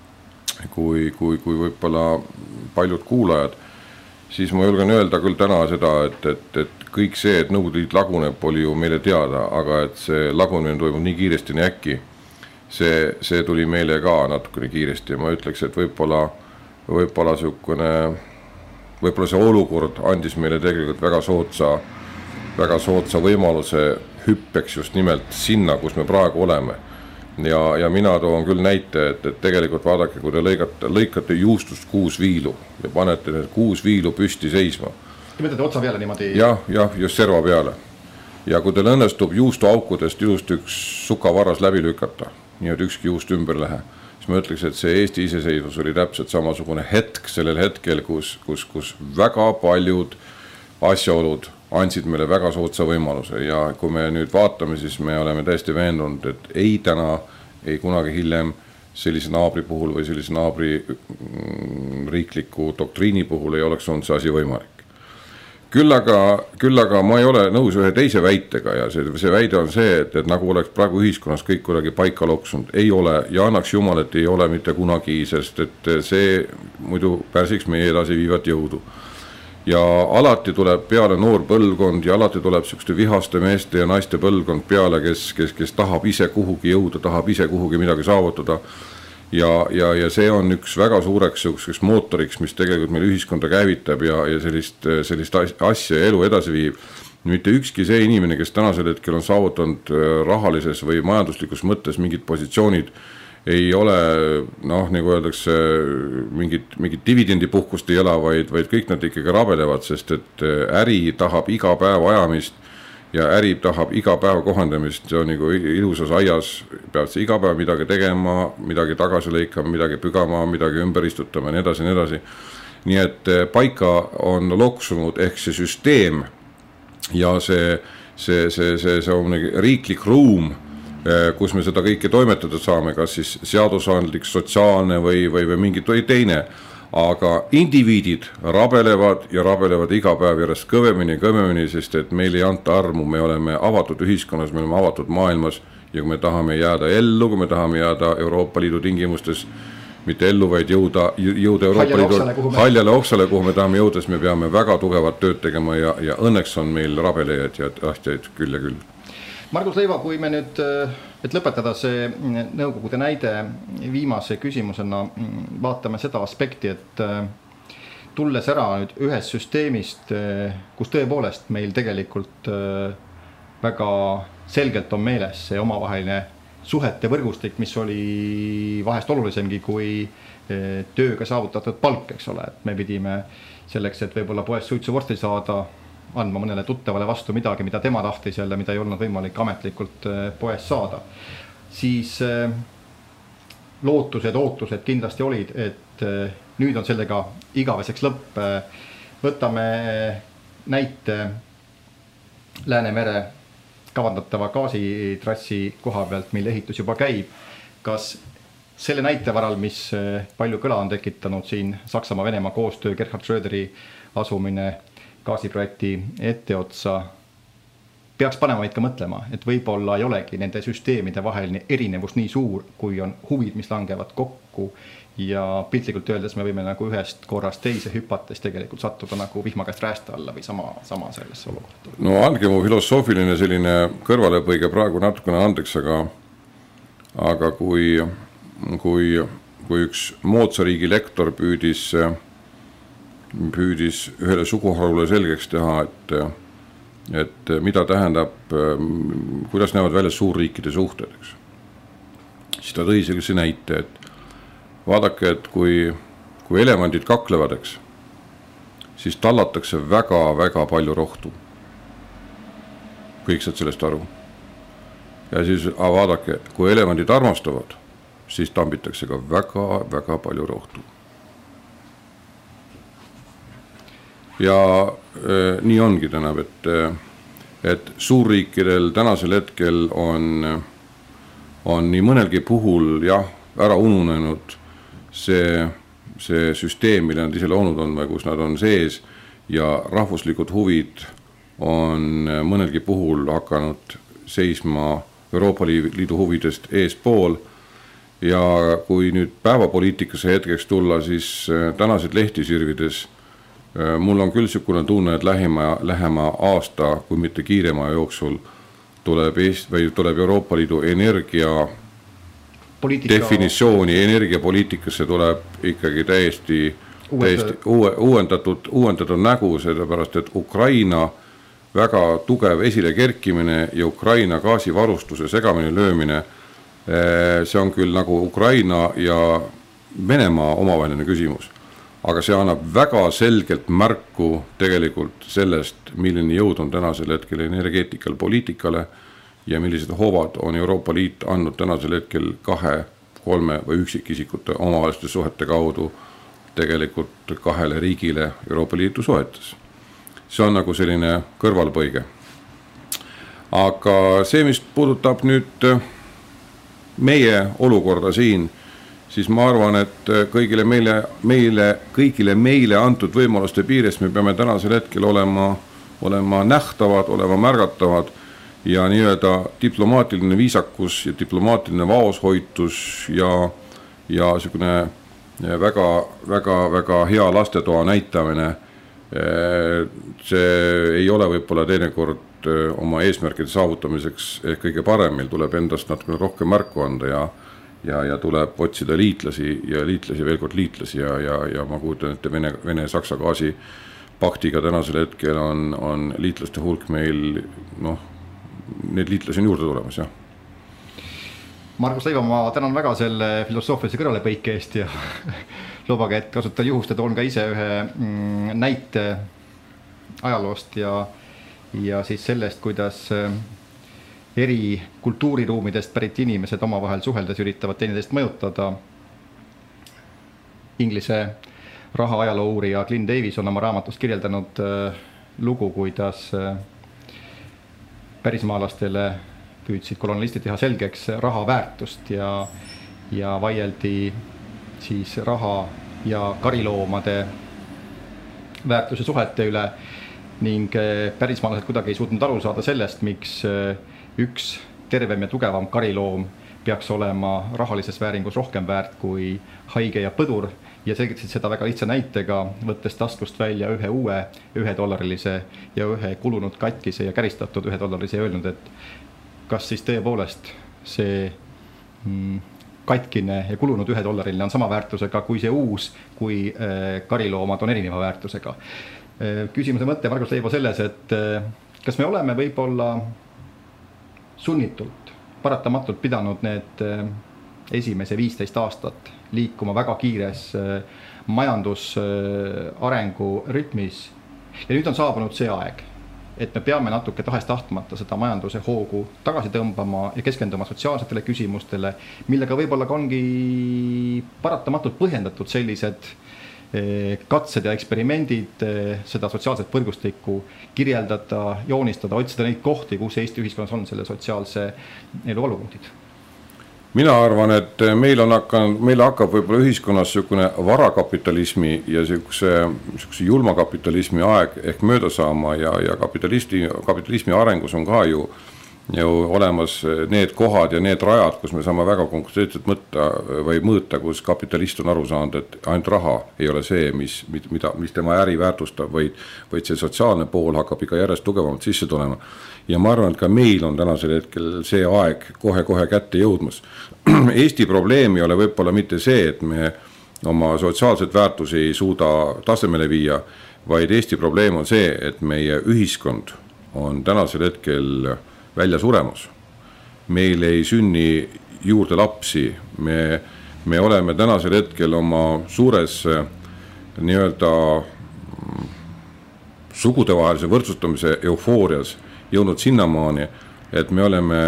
kui, kui, kui võib-olla paljud kuulajad, siis ma julgen öelda küll täna seda, et, et, et kõik see, et Nõukogude Liit laguneb, oli ju meile teada, aga et see lagunemine toimub nii kiiresti, nii äkki, See, see tuli meile ka natukene kiiresti ja ma ütleks, et võib-olla, võib-olla, sükune, võib-olla see olukord andis meile tegelikult väga sootsa, väga sootsa võimaluse hüppeks just nimelt sinna, kus me praegu oleme. Ja, ja mina toon küll näite, et, et tegelikult vaadake, kui te lõikate, lõikate juustust kuus viilu ja panete need kuus viilu püsti seisma. Ja mõtlete otsa peale niimoodi? Jah, jah, just serva peale. Ja kui teil õnnestub juustuaukudest just üks sukavarras läbi lükata, nii et ükski juust ümber lähe, siis ma ütleks, et see Eesti iseseisvus oli täpselt samasugune hetk sellel hetkel, kus, kus, kus väga paljud asjaolud andsid meile väga sootsa võimaluse ja kui me nüüd vaatame, siis me oleme täiesti veendunud, et ei täna, ei kunagi hiljem sellise naabri puhul või sellise naabri riikliku doktriini puhul ei oleks olnud see asi võimalik. Küll aga, küll aga ma ei ole nõus ühe teise väitega ja see, see väide on see, et, et nagu oleks praegu ühiskonnas kõik kuidagi paika loksunud. Ei ole ja annaks jumal, et ei ole mitte kunagi, sest et see muidu pärsiks meie edasi viivat jõudu. Ja alati tuleb peale noor põlvkond ja alati tuleb sükste vihaste meeste ja naiste põlvkond peale, kes, kes, kes tahab ise kuhugi jõuda, tahab ise kuhugi midagi saavutada. Ja, ja, ja see on üks väga suureks üks mootoriks, mis tegelikult meil ühiskonda käivitab ja, ja sellist, sellist asja ja elu edasi viib. Mitte ükski see inimene, kes tänasel hetkel on saavutanud rahalises või majanduslikus mõttes mingid positsioonid, ei ole, noh, nagu öeldakse, mingit, mingit dividendipuhkust ei ela, vaid, vaid kõik nad ikkagi rabelevad, sest et äri tahab iga päev ajamist ja äri tahab iga päev kohandamist, see on nagu ilusas aias, peab see iga päev midagi tegema, midagi tagasi lõikama, midagi pügama, midagi ümber istutama ja nii edasi, nii edasi. Nii et paika on loksunud ehk see süsteem ja see, see, see, see, see on riiklik ruum, kus me seda kõike toimetada saame, kas siis seadusandlik, sotsiaalne või, või, või mingi teine. aga indiviidid rabelevad ja rabelevad iga päev järjest kõvemini ja kõvemini, sest et meil ei anta armu, me oleme avatud ühiskonnas, me oleme avatud maailmas ja kui me tahame jääda ellu, kui me tahame jääda Euroopa Liidu tingimustes mitte ellu, vaid jõuda, jõuda Euroopa Liidu haljale oksale, kuhu me tahame jõuda, siis me peame väga tugevat tööd tegema ja, ja õnneks on meil rabelejaid ja tahtjaid küll ja küll. Margus Leiva, kui me nüüd, et lõpetada see nõukogude näide viimase küsimusena, vaatame seda aspekti, et tulles ära nüüd ühest süsteemist, kus tõepoolest meil tegelikult väga selgelt on meeles see omavaheline suhete võrgustik, mis oli vahest olulisemgi kui tööga saavutatud palk, eks ole, et me pidime selleks, et võib-olla poest suitsuvorsti saada, andma mõnele tuttavale vastu midagi, mida tema tahtis jälle, mida ei olnud võimalik ametlikult poest saada. Siis lootused, ootused kindlasti olid, et nüüd on sellega igaveseks lõpp. Võtame näite Läänemere kavandatava gaasitrassi koha pealt, mille ehitus juba käib. Kas selle näite varal, mis palju kõla on tekitanud siin Saksamaa-Venemaa koostöö, Gerhard Schröderi asumine gaasiprojekti etteotsa, peaks panema ikka mõtlema, et võib-olla ei olegi nende süsteemide vaheline erinevus nii suur, kui on huvid, mis langevad kokku ja piltlikult öeldes me võime nagu ühest korrast teise hüpates tegelikult sattuda nagu vihmakäest räästa alla või sama, sama sellesse olukorda. No andke mu filosoofiline selline kõrvalepõige praegu natukene andeks, aga, aga kui, kui, kui üks moodsa riigi lektor püüdis, püüdis ühele suguharule selgeks teha, et, et mida tähendab, kuidas näevad välja suurriikide suhted, eks. Siis ta tõi sellise näite, et vaadake, et kui, kui elevandid kaklevad, eks, siis tallatakse väga, väga palju rohtu. Kõik saad sellest aru. Ja siis vaadake, kui elevandid armastavad, siis tambitakse ka väga, väga palju rohtu. Ja e, nii ongi tänav, et, et suurriikidel tänasel hetkel on, on nii mõnelgi puhul jah, ära ununenud see, see süsteem, mille nad ise loonud on või kus nad on sees ja rahvuslikud huvid on mõnelgi puhul hakanud seisma Euroopa Liidu huvidest eespool ja kui nüüd päevapoliitikasse hetkeks tulla, siis tänased lehti sirvides mul on küll sükune tunne, et lähima, lähema aasta, kui mitte kiirema jooksul tuleb, Eest, või tuleb Euroopa Liidu energia Poliitika... definitsiooni energiapoliitikasse tuleb ikkagi täiesti, täiesti uue, uuendatud, uuendatud nägu, sellepärast et Ukraina väga tugev esile kerkimine ja Ukraina gaasivarustuse segamini löömine, see on küll nagu Ukraina ja Venemaa omavaheline küsimus, aga see annab väga selgelt märku tegelikult sellest, milline jõud on tänasel hetkel energeetikal poliitikale ja millised hoovad on Euroopa Liit andnud tänasel hetkel kahe, kolme või üksikisikute omavaheliste suhete kaudu tegelikult kahele riigile Euroopa Liidu suhetes. See on nagu selline kõrvalpõige. Aga see, mis puudutab nüüd meie olukorda siin, siis ma arvan, et kõigile meile, meile, kõigile meile antud võimaluste piires me peame tänasel hetkel olema, olema nähtavad, olema märgatavad ja nii-öelda diplomaatiline viisakus ja diplomaatiline vaoshoitus ja, ja selline väga, väga, väga hea lastetoa näitamine. See ei ole võib-olla teinekord oma eesmärkide saavutamiseks ehk kõige parem, meil tuleb endast natuke rohkem märku anda ja, ja, ja tuleb otsida liitlasi ja liitlasi, veel kord liitlasi ja, ja, ja ma kuutan, et Vene, Vene-Saksa gaasi paktiga tänasel hetkel on, on liitlaste hulk meil, noh, need liitlasi on juurde tulemas, jah. Margus Leiva, ma tänan väga selle filosoofilise kõrvalepõike eest ja lubage, et kasutan juhust ja toon ka ise ühe näite ajaloost ja, ja siis sellest, kuidas eri kultuuriruumidest pärit inimesed omavahel suheldes üritavad teineteist mõjutada. Inglise raha ajaloo uurija Glyn Davis on oma raamatust kirjeldanud lugu, kuidas pärismaalastele püüdsid kolonialistid teha selgeks raha väärtust ja, ja vaieldi siis raha ja kariloomade väärtuse suhete üle ning pärismaalased kuidagi ei suutnud aru saada sellest, miks üks tervem ja tugevam kariloom peaks olema rahalises vääringus rohkem väärt kui haige ja põdur ja selgitasid seda väga lihtsa näitega, võttes taskust välja ühe uue ühe dollarilise ja ühe kulunud katkise ja käristatud ühe dollarilise ja öelnud, et kas siis tõepoolest see mm, katkine ja kulunud ühe dollariline on sama väärtusega kui see uus, kui äh, kariloomad on erineva väärtusega. Äh, küsimuse mõte Margus Leivo selles, et äh, kas me oleme võib-olla sunnitult, paratamatult pidanud need äh, esimese viisteist aastat liikuma väga kiires äh, majandusarengu äh, rütmis ja nüüd on saabunud see aeg, et me peame natuke tahest tahtmata seda majanduse hoogu tagasi tõmbama ja keskenduma sotsiaalsetele küsimustele, millega võib-olla ongi paratamatult põhjendatud sellised katsed ja eksperimendid, seda sotsiaalset võrgustikku kirjeldada, joonistada, otsida neid kohti, kus Eesti ühiskonnas on selle sotsiaalse elu alupunktid. Mina arvan, et meil on hakanud, meil hakkab võib-olla ühiskonnas niisugune varakapitalismi ja niisuguse julma kapitalismi aeg ehk mööda saama ja, ja kapitalismi, kapitalismi arengus on ka ju, ju olemas need kohad ja need rajad, kus me saame väga konkreetselt mõtta või mõõta, kus kapitalist on aru saanud, et ainult raha ei ole see, mis, mida, mis tema äri väärtustab, vaid, vaid see sotsiaalne pool hakkab ikka järjest tugevamalt sisse tulema. Ja ma arvan, et ka meil on tänasel hetkel see aeg kohe-kohe kätte jõudmas. Eesti probleem ei ole võib-olla mitte see, et me oma sotsiaalset väärtusi ei suuda tasemele viia, vaid Eesti probleem on see, et meie ühiskond on tänasel hetkel välja suremus. Meil ei sünni juurde lapsi, me, me oleme tänasel hetkel oma suures nii-öelda sugudevahelise võrdsustamise eufoorias jõudnud sinnamaani, et me oleme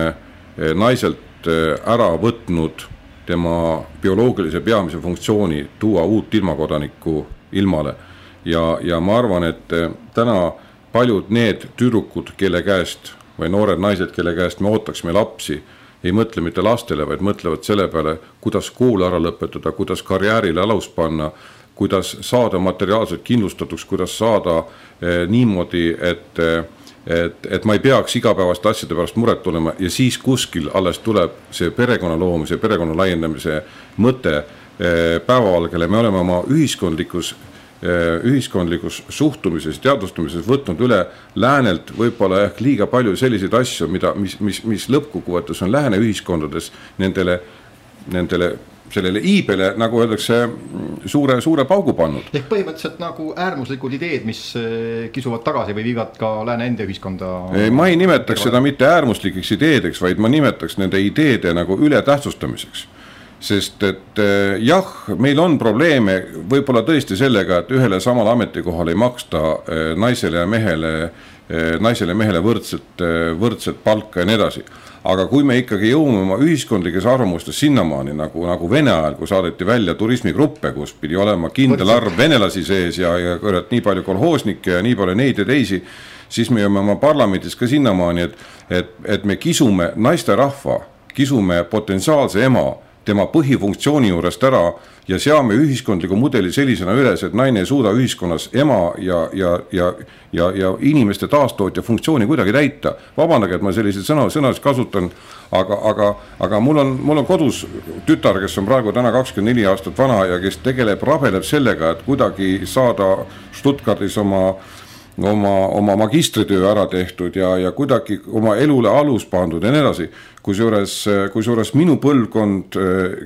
naiselt ära võtnud tema bioloogilise peamise funktsiooni tuua uut ilmakodanikku ilmale. Ja, ja ma arvan, et täna paljud need tüdrukud, kelle käest või noored naised, kelle käest me ootaksime lapsi, ei mõtle mitte lastele, vaid mõtlevad selle peale, kuidas kool ära lõpetada, kuidas karjäärile alus panna, kuidas saada materiaalselt kindlustatuks, kuidas saada eh, niimoodi, et Et, et ma ei peaks igapäevaste asjade pärast muret tulema ja siis kuskil alles tuleb see perekonna loomise, perekonna laiendamise mõte päevavalgele. Me oleme oma ühiskondlikus, ühiskondlikus suhtumises, teadvustamises võtnud üle läänelt võib-olla ehk liiga palju selliseid asju, mida, mis, mis, mis lõppkokkuvõttes on lääne ühiskondades nendele, nendele sellele iibele, nagu öeldakse, suure, suure paugu pannud. Ehk põhimõtteliselt nagu äärmuslikud ideed, mis kisuvad tagasi või viivad ka lääne enda ühiskonda. Ma ei nimetaks seda mitte äärmuslikeks ideedeks, vaid ma nimetaks nende ideede nagu ületähtsustamiseks. Sest et jah, meil on probleeme võib-olla tõesti sellega, et ühele samal ametikohal ei maksta naisele ja mehele, naisele ja mehele võrdset, võrdset palka ja nii edasi. Aga kui me ikkagi jõuame oma ühiskondlikes arvamustes sinnamaani, nagu, nagu Vene ajal, kui saadeti välja turismigruppe, kus pidi olema kindel arv venelasi sees ja, ja kõrjad nii palju kolhoosnikke ja nii palju neid ja teisi, siis me jõuame oma parlamendis ka sinnamaani, et, et, et me kisume naiste rahva, kisume potentsiaalse ema tema põhifunktsiooni juurest ära ja seame ühiskondliku mudeli sellisena üles, et naine ei suuda ühiskonnas ema ja, ja, ja, ja, ja inimeste taastootja funktsiooni kuidagi täita. Vabandage, et ma sellised sõna, sõnad kasutan, aga, aga, aga mul, on, mul on kodus tütar, kes on praegu täna kakskümmend neli aastat vana ja kes tegeleb, rabeleb sellega, et kuidagi saada Stuttgardis oma oma, oma magistritöö ära tehtud ja, ja kuidagi oma elule alus pandud ja nii edasi. Kusjuures, kusjuures minu põlvkond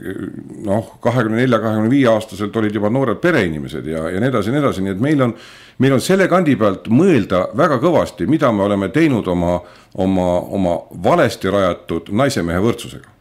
noh, kahekümne nelja kahekümne viie aastaselt olid juba noored pereinimesed ja, ja nii edasi, nii edasi. Nii et meil on, meil on selle kandi pealt mõelda väga kõvasti, mida me oleme teinud oma, oma, oma valesti rajatud naise-mehe võrdsusega.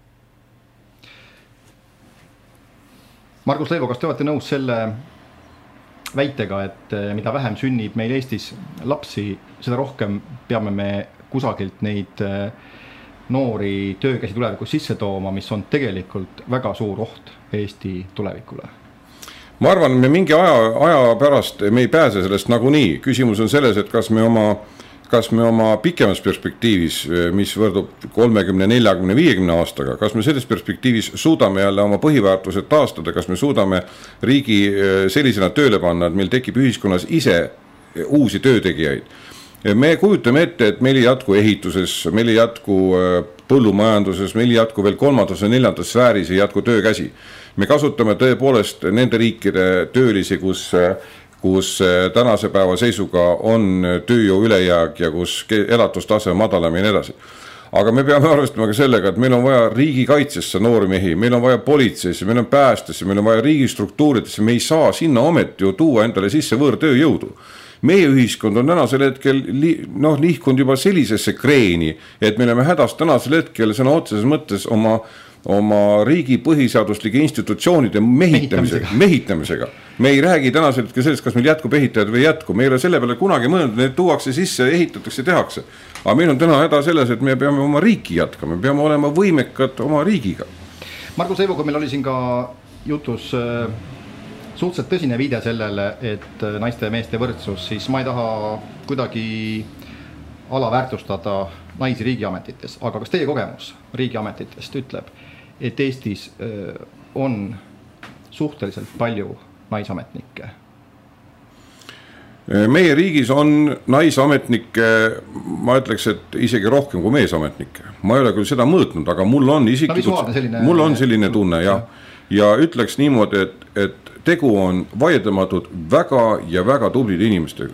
Margus Leivo, kas te olete nõus selle väitega, et mida vähem sünnib meil Eestis lapsi, seda rohkem peame me kusagilt neid noori töökäsi tulevikus sisse tooma, mis on tegelikult väga suur oht Eesti tulevikule? Ma arvan, me mingi aja, aja pärast me ei pääse sellest nagunii. Küsimus on selles, et kas me oma, kas me oma pikemas perspektiivis, mis võrdub kolmekümne, neljakümne, viiekümne aastaga, kas me selles perspektiivis suudame jälle oma põhiväärtused taastada, kas me suudame riigi sellisena tööle panna, et meil tekib ühiskonnas ise uusi töötegijaid. Me kujutame ette, et meil ei jätku ehituses, meil ei jätku põllumajanduses, meil ei jätku veel kolmandas ja neljandas sfääris, ei jätku töökäsi. Me kasutame tõepoolest nende riikide töölisi, kus, kus tänase päeva seisuga on tööjõu ülejääk ja kus elatustase on madalam ja nii edasi. Aga me peame arvestama ka sellega, et meil on vaja riigikaitsesse noori mehi, meil on vaja politseisse, meil on päästesse, meil on vaja riigistruktuuridesse, me ei saa sinna ometi ju tuua endale sisse võõrtööjõudu. Meie ühiskond on tänasel hetkel li, noh, liikunud juba sellisesse kreeni, et me oleme hädas tänasel hetkel sõna otseses mõttes oma, oma riigi põhiseaduslike institutsioonide mehitamisega, mehitamisega. Me ei räägi tänasel hetkel sellest, kas meil jätkub ehitajad või jätku. Me ei ole selle peale kunagi mõelnud, need tuuakse sisse, ehitatakse, tehakse. Aga meil on täna häda selles, et me peame oma riiki jätkama, me peame olema võimekad oma riigiga. Margus Eivo, kui meil oli siin ka jutus suhteliselt tõsine viide sellele, et naiste ja meeste võrdsus, siis ma ei taha kuidagi alaväärtustada naisi riigiametites, aga kas teie kogemus riigiametitest ütleb, et Eestis on suhteliselt palju naisametnikke? Meie riigis on naisametnikke, ma ütleks, et isegi rohkem kui meesametnikke. Ma ei ole küll seda mõõtnud, aga mul on isiklikult, no, selline, mul on selline tunne, jah. Ja ütleks niimoodi, et, et tegu on vaieldamatud väga ja väga tublid inimestega.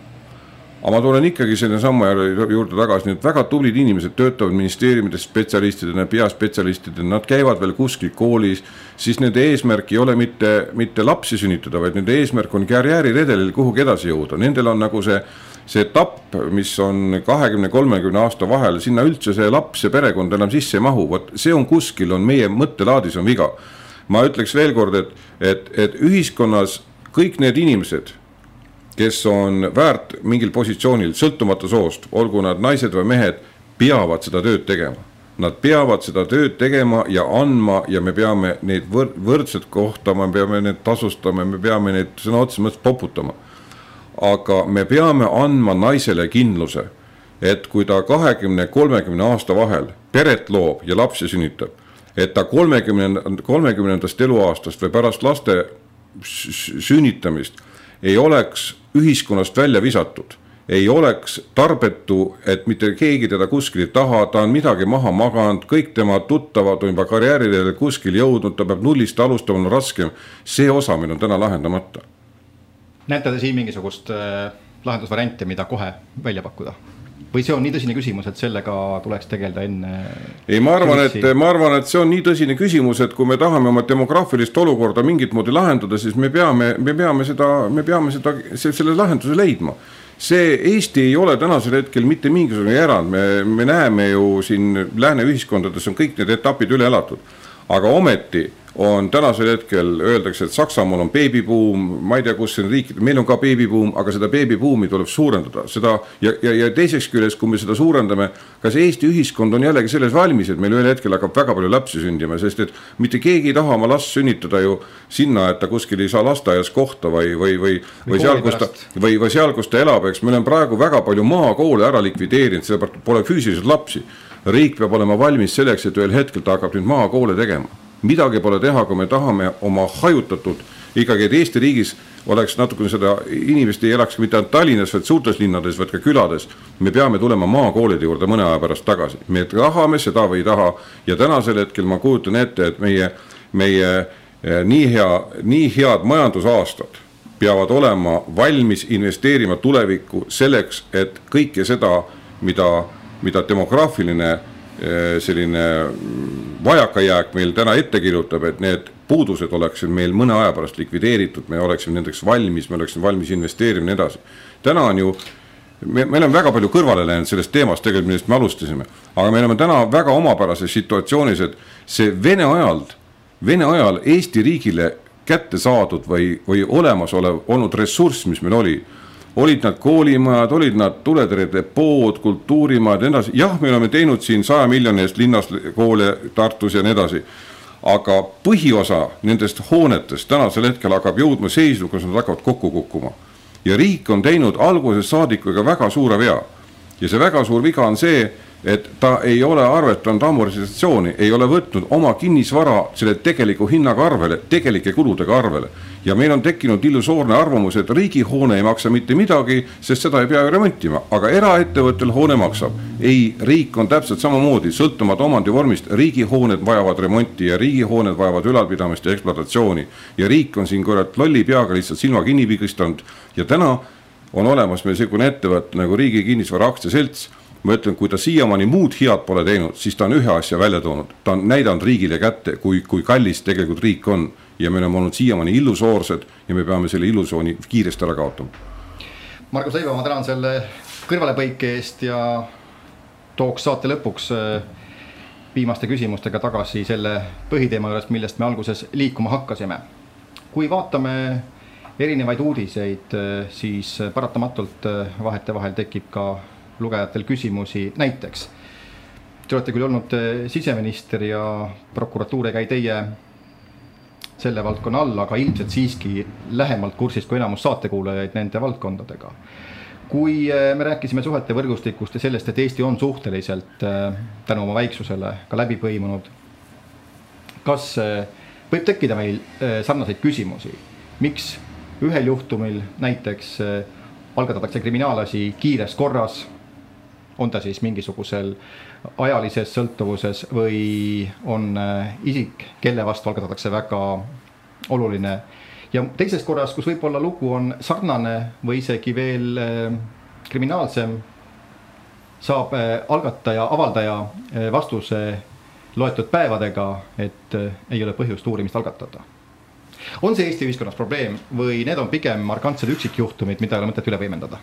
Aga ma tulen ikkagi selle samma juurde tagasi, nüüd väga tublid inimesed töötavad ministeeriumides spetsialistidena, peaspetsialistidena, nad käivad veel kuskil koolis, siis nende eesmärk ei ole mitte, mitte lapsi sünnitada, vaid nende eesmärk on karjääriredelil kuhugi edasi jõuda. Nendel on nagu see, see etapp, mis on kahekümne kolmekümne aasta vahel, sinna üldse see laps ja perekond enam sisse ei mahu. Võt, see on kuskil, on meie mõttelaadis on viga. Ma ütleks veel kord, et, et, et ühiskonnas kõik need inimesed, kes on väärt mingil positsioonil sõltumata soost, olgu nad naised või mehed, peavad seda tööd tegema. Nad peavad seda tööd tegema ja andma ja me peame neid võr- võrdselt kohtama, me peame neid tasustama, me peame neid sõna otseses mõttes poputama. Aga me peame andma naisele kindluse, et kui ta kahekümne kolmekümne aasta vahel peret loob ja lapsi sünnitab, et ta kolmekümnendast eluaastast või pärast laste sünnitamist ei oleks ühiskonnast välja visatud, ei oleks tarbetu, et mitte keegi teda kuskil ei taha, ta on midagi maha maganud, kõik tema tuttavad on juba karjäärile kuskil jõudnud, ta peab nullist alustama, on raskem. See osa meil on täna lahendamata. Näete te siin mingisugust lahendusvariante, mida kohe välja pakkuda? Või see on nii tõsine küsimus, et sellega tuleks tegelda enne? Ei, ma arvan, et, ma arvan, et see on nii tõsine küsimus, et kui me tahame oma demograafilist olukorda mingit moodi lahendada, siis me peame, me peame, seda, me peame seda, selle lahenduse leidma. See Eesti ei ole tänasel hetkel mitte mingisugune erand. Me, me näeme ju siin lääne ühiskondades on kõik need etapid üle elatud. Aga ometi on tänasel hetkel, öeldakse, et Saksamaal on beebibuum, ma ei tea, kus see riik, meil on ka beebibuum, aga seda beebibuumi tuleb suurendada. Seda, ja, ja, ja teiseks küljest, kui me seda suurendame, kas Eesti ühiskond on jällegi selles valmis, et meil ühel hetkel hakkab väga palju lapsi sündima, sest et mitte keegi ei taha oma last sünnitada ju sinna, et ta kuskil ei saa lasteaias kohta või, või, või, või, seal, kus ta, või, või seal, kus ta elab, eks meil on praegu väga palju maakoole ära likvideerinud, sellepärast pole füüsiliselt lapsi. Riik peab olema valmis selleks, et ühel hetkel ta hakkab nüüd maakoole tegema. Midagi pole teha, kui me tahame oma hajutatud, ikkagi, et Eesti riigis oleks natukene seda, inimest ei elaks mitte Tallinnas, vaid suurtes linnades, vaid ka külades. Me peame tulema maakoolide juurde mõne aja pärast tagasi. Me tahame seda või ei taha ja tänasel hetkel ma kujutan ette, et meie, meie nii, hea, nii head majandusaastad peavad olema valmis investeerima tulevikku selleks, et kõike seda, mida, mida demograafiline selline vajakajääk meil täna ette kirjutab, et need puudused oleksid meil mõne aja pärast likvideeritud, me oleksime nendeks valmis, me oleksime valmis investeerima edasi. Täna on ju, me, meil on väga palju kõrvale läinud sellest teemast tegelikult, millest me alustasime, aga me oleme täna väga omapärases situatsioonis, et see Vene ajal, Vene ajal Eesti riigile kätte saadud või, või olemas olev olnud ressurss, mis meil oli, olid nad koolimajad, olid nad tuletõrjedepood, kultuurimajad ja edasi. Jah, me oleme teinud siin saja miljoni eest linnas koole Tartus ja edasi. Aga põhiosa nendest hoonetest tänasel hetkel hakkab jõudma seisu, kus nad hakkavad kokku kukkuma. Ja riik on teinud alguses saadikuga väga suure vea. ja see väga suur viga on see, et ta ei ole arvetanud amortisatsiooni, ei ole võtnud oma kinnisvara selle tegeliku hinnaga arvele, tegelike kuludega arvele. Ja meil on tekkinud illusoorne arvamus, et riigihoone ei maksa mitte midagi, sest seda ei pea ju remontima, aga eraettevõttel hoone maksab. Ei, riik on täpselt samamoodi, sõltumata omandivormist, riigihooned vajavad remonti ja riigihooned vajavad ülalpidamist ja ekspluatatsiooni. Ja riik on siin kurat lolli peaga lihtsalt silma kinni pigistanud ja täna on olemas meil selline ettevõtt nagu riigi kinnisvara aktsiaselts. Ma ütlen, kui ta siiamaani muud head pole teinud, siis ta on ühe asja välja toonud. Ta on näidanud riigile kätte, kui, kui kallis tegelikult riik on. Ja me oleme olnud siiamaani illusoorsed ja me peame selle illusooni kiiresti ära kaotama. Margus Leiva, ma tänan selle kõrvalepõike eest ja tooks saate lõpuks viimaste küsimustega tagasi selle põhiteema juures, millest me alguses liikuma hakkasime. Kui vaatame erinevaid uudiseid, siis paratamatult vahete vahel tekib ka lugejatel küsimusi. Näiteks, te olete küll olnud siseminister ja prokuratuur ei käi teie selle valdkonna all, aga ilmselt siiski lähemalt kursis kui enamus saatekuulajaid nende valdkondadega. Kui me rääkisime suhete võrgustikust ja sellest, et Eesti on suhteliselt tänu oma väiksusele ka läbi põimunud, kas võib tekkida meil sarnaseid küsimusi? Miks ühel juhtumil näiteks algatatakse kriminaalasi kiires korras, on ta siis mingisugusel ajalises sõltuvuses või on isik, kelle vastu algatatakse väga oluline. Ja teises korras, kus võib-olla lugu on sarnane või isegi veel kriminaalsem, saab algataja, avaldaja vastuse loetud päevadega, et ei ole põhjust uurimist algatada. On see Eesti ühiskonnas probleem või need on pigem markantsed üksikjuhtumid, mida ei ole mõtet üle võimendada?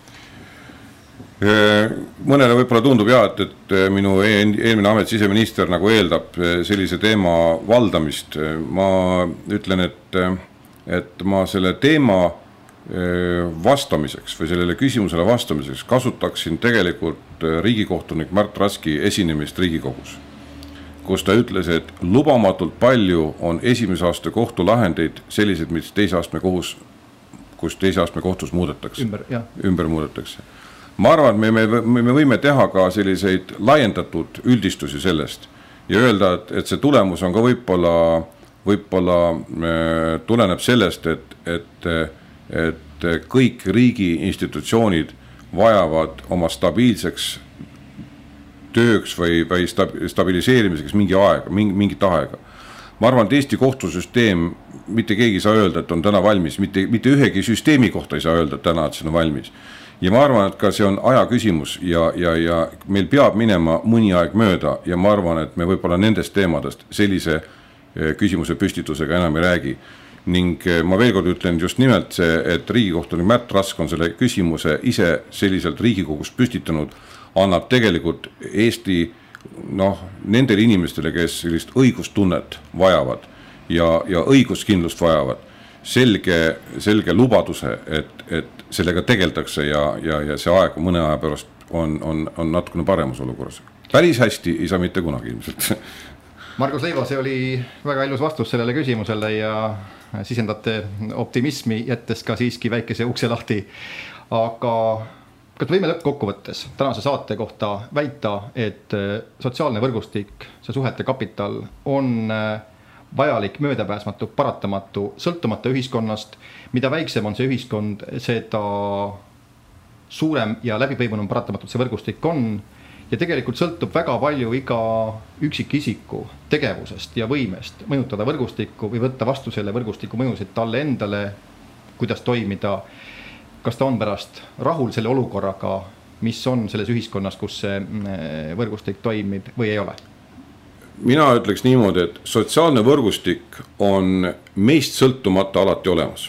Mõnele võib-olla tundub jah, et, et minu eelmine amet siseminister nagu eeldab sellise teema valdamist. Ma ütlen, et, et ma selle teema vastamiseks või sellele küsimusele vastamiseks kasutaksin tegelikult riigikohtunik Märt Raski esinemist Riigikogus, kus ta ütles, et lubamatult palju on esimese aasta kohtulahendeid sellised, mis teise astme kohus, kus teise astme kohtus muudetakse. Ümber, jah. Ümber muudetakse. Ma arvan, et me, me, me võime teha ka selliseid laiendatud üldistusi sellest ja öelda, et, et see tulemus on ka võib-olla, võib-olla tuleneb sellest, et, et, et kõik riigi institutsioonid vajavad oma stabiilseks tööks või, või stabiliseerimiseks mingi aega, mingi, mingit aega. Ma arvan, et Eesti kohtusüsteem, mitte keegi ei saa öelda, et on täna valmis, mitte, mitte ühegi süsteemi kohta ei saa öelda, et täna, et see on valmis. Ja ma arvan, et ka see on aja küsimus ja, ja, ja meil peab minema mõni aeg mööda ja ma arvan, et me võib-olla nendest teemadest sellise küsimuse püstitusega enam ei räägi. Ning ma veel kord ütlen just nimelt see, et riigikohtunik Märt Rask on selle küsimuse ise selliselt Riigikogus püstitanud, annab tegelikult Eesti noh, nendele inimestele, kes sellist õigustunnet vajavad ja, ja õiguskindlust vajavad, selge, selge lubaduse, et, et sellega tegeldakse ja, ja, ja see aeg mõne aja pärast on, on, on natukene paremas olukorras. Päris hästi ei saa mitte kunagi ilmselt. Margus Leiva, see oli väga ilus vastus sellele küsimusele ja sisendate optimismi, jättes ka siiski väikese ukse lahti. Aga kas võime lõppkokkuvõttes tänase saate kohta väita, et sotsiaalne võrgustik, see suhete kapital on vajalik, möödapääsmatu, paratamatu, sõltumata ühiskonnast. Mida väiksem on see ühiskond, seda suurem ja läbipõimunum paratamatult see võrgustik on. Ja tegelikult sõltub väga palju iga üksikisiku tegevusest ja võimest mõjutada võrgustikku või võtta vastu selle võrgustiku mõjusid talle endale, kuidas toimida. Kas ta on pärast rahul selle olukorraga, mis on selles ühiskonnas, kus see võrgustik toimib või ei ole? Mina ütleks niimoodi, et sotsiaalne võrgustik on meist sõltumata alati olemas.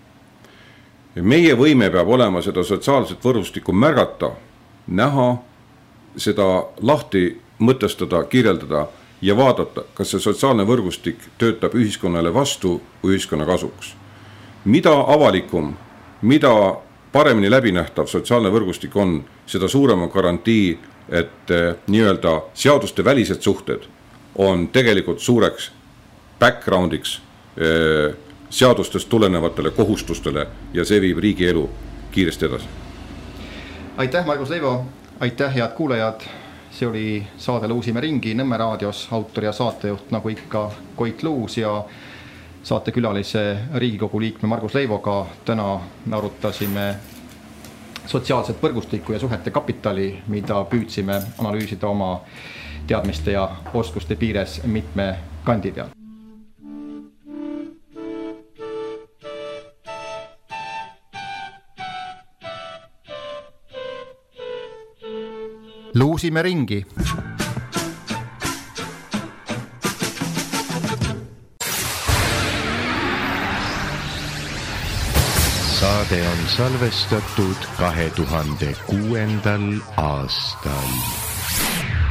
Meie võime peab olema seda sotsiaalset võrgustikku märgata, näha, seda lahti mõtestada, kirjeldada ja vaadata, kas see sotsiaalne võrgustik töötab ühiskonnale vastu või ühiskonna kasuks. Mida avalikum, mida paremini läbinähtav sotsiaalne võrgustik on, seda suurem on garantii, et nii-öelda seaduste välised suhted on tegelikult suureks backgroundiks seadustest tulenevatele kohustustele ja see viib riigi elu kiiresti edasi. Aitäh, Margus Leivo, aitäh, head kuulajad! See oli saade Luusime ringi Nõmme raadios, autor ja saatejuht nagu ikka Koit Luus ja saatekülalise Riigikogu liikme Margus Leivoga. Täna arutasime sotsiaalset võrgustikku ja suhete kapitali, mida püüdsime analüüsida oma teadmiste ja oskuste piires mitme kandi peal. Luusime ringi. Saade on salvestatud kahe tuhande kuuendal aastal.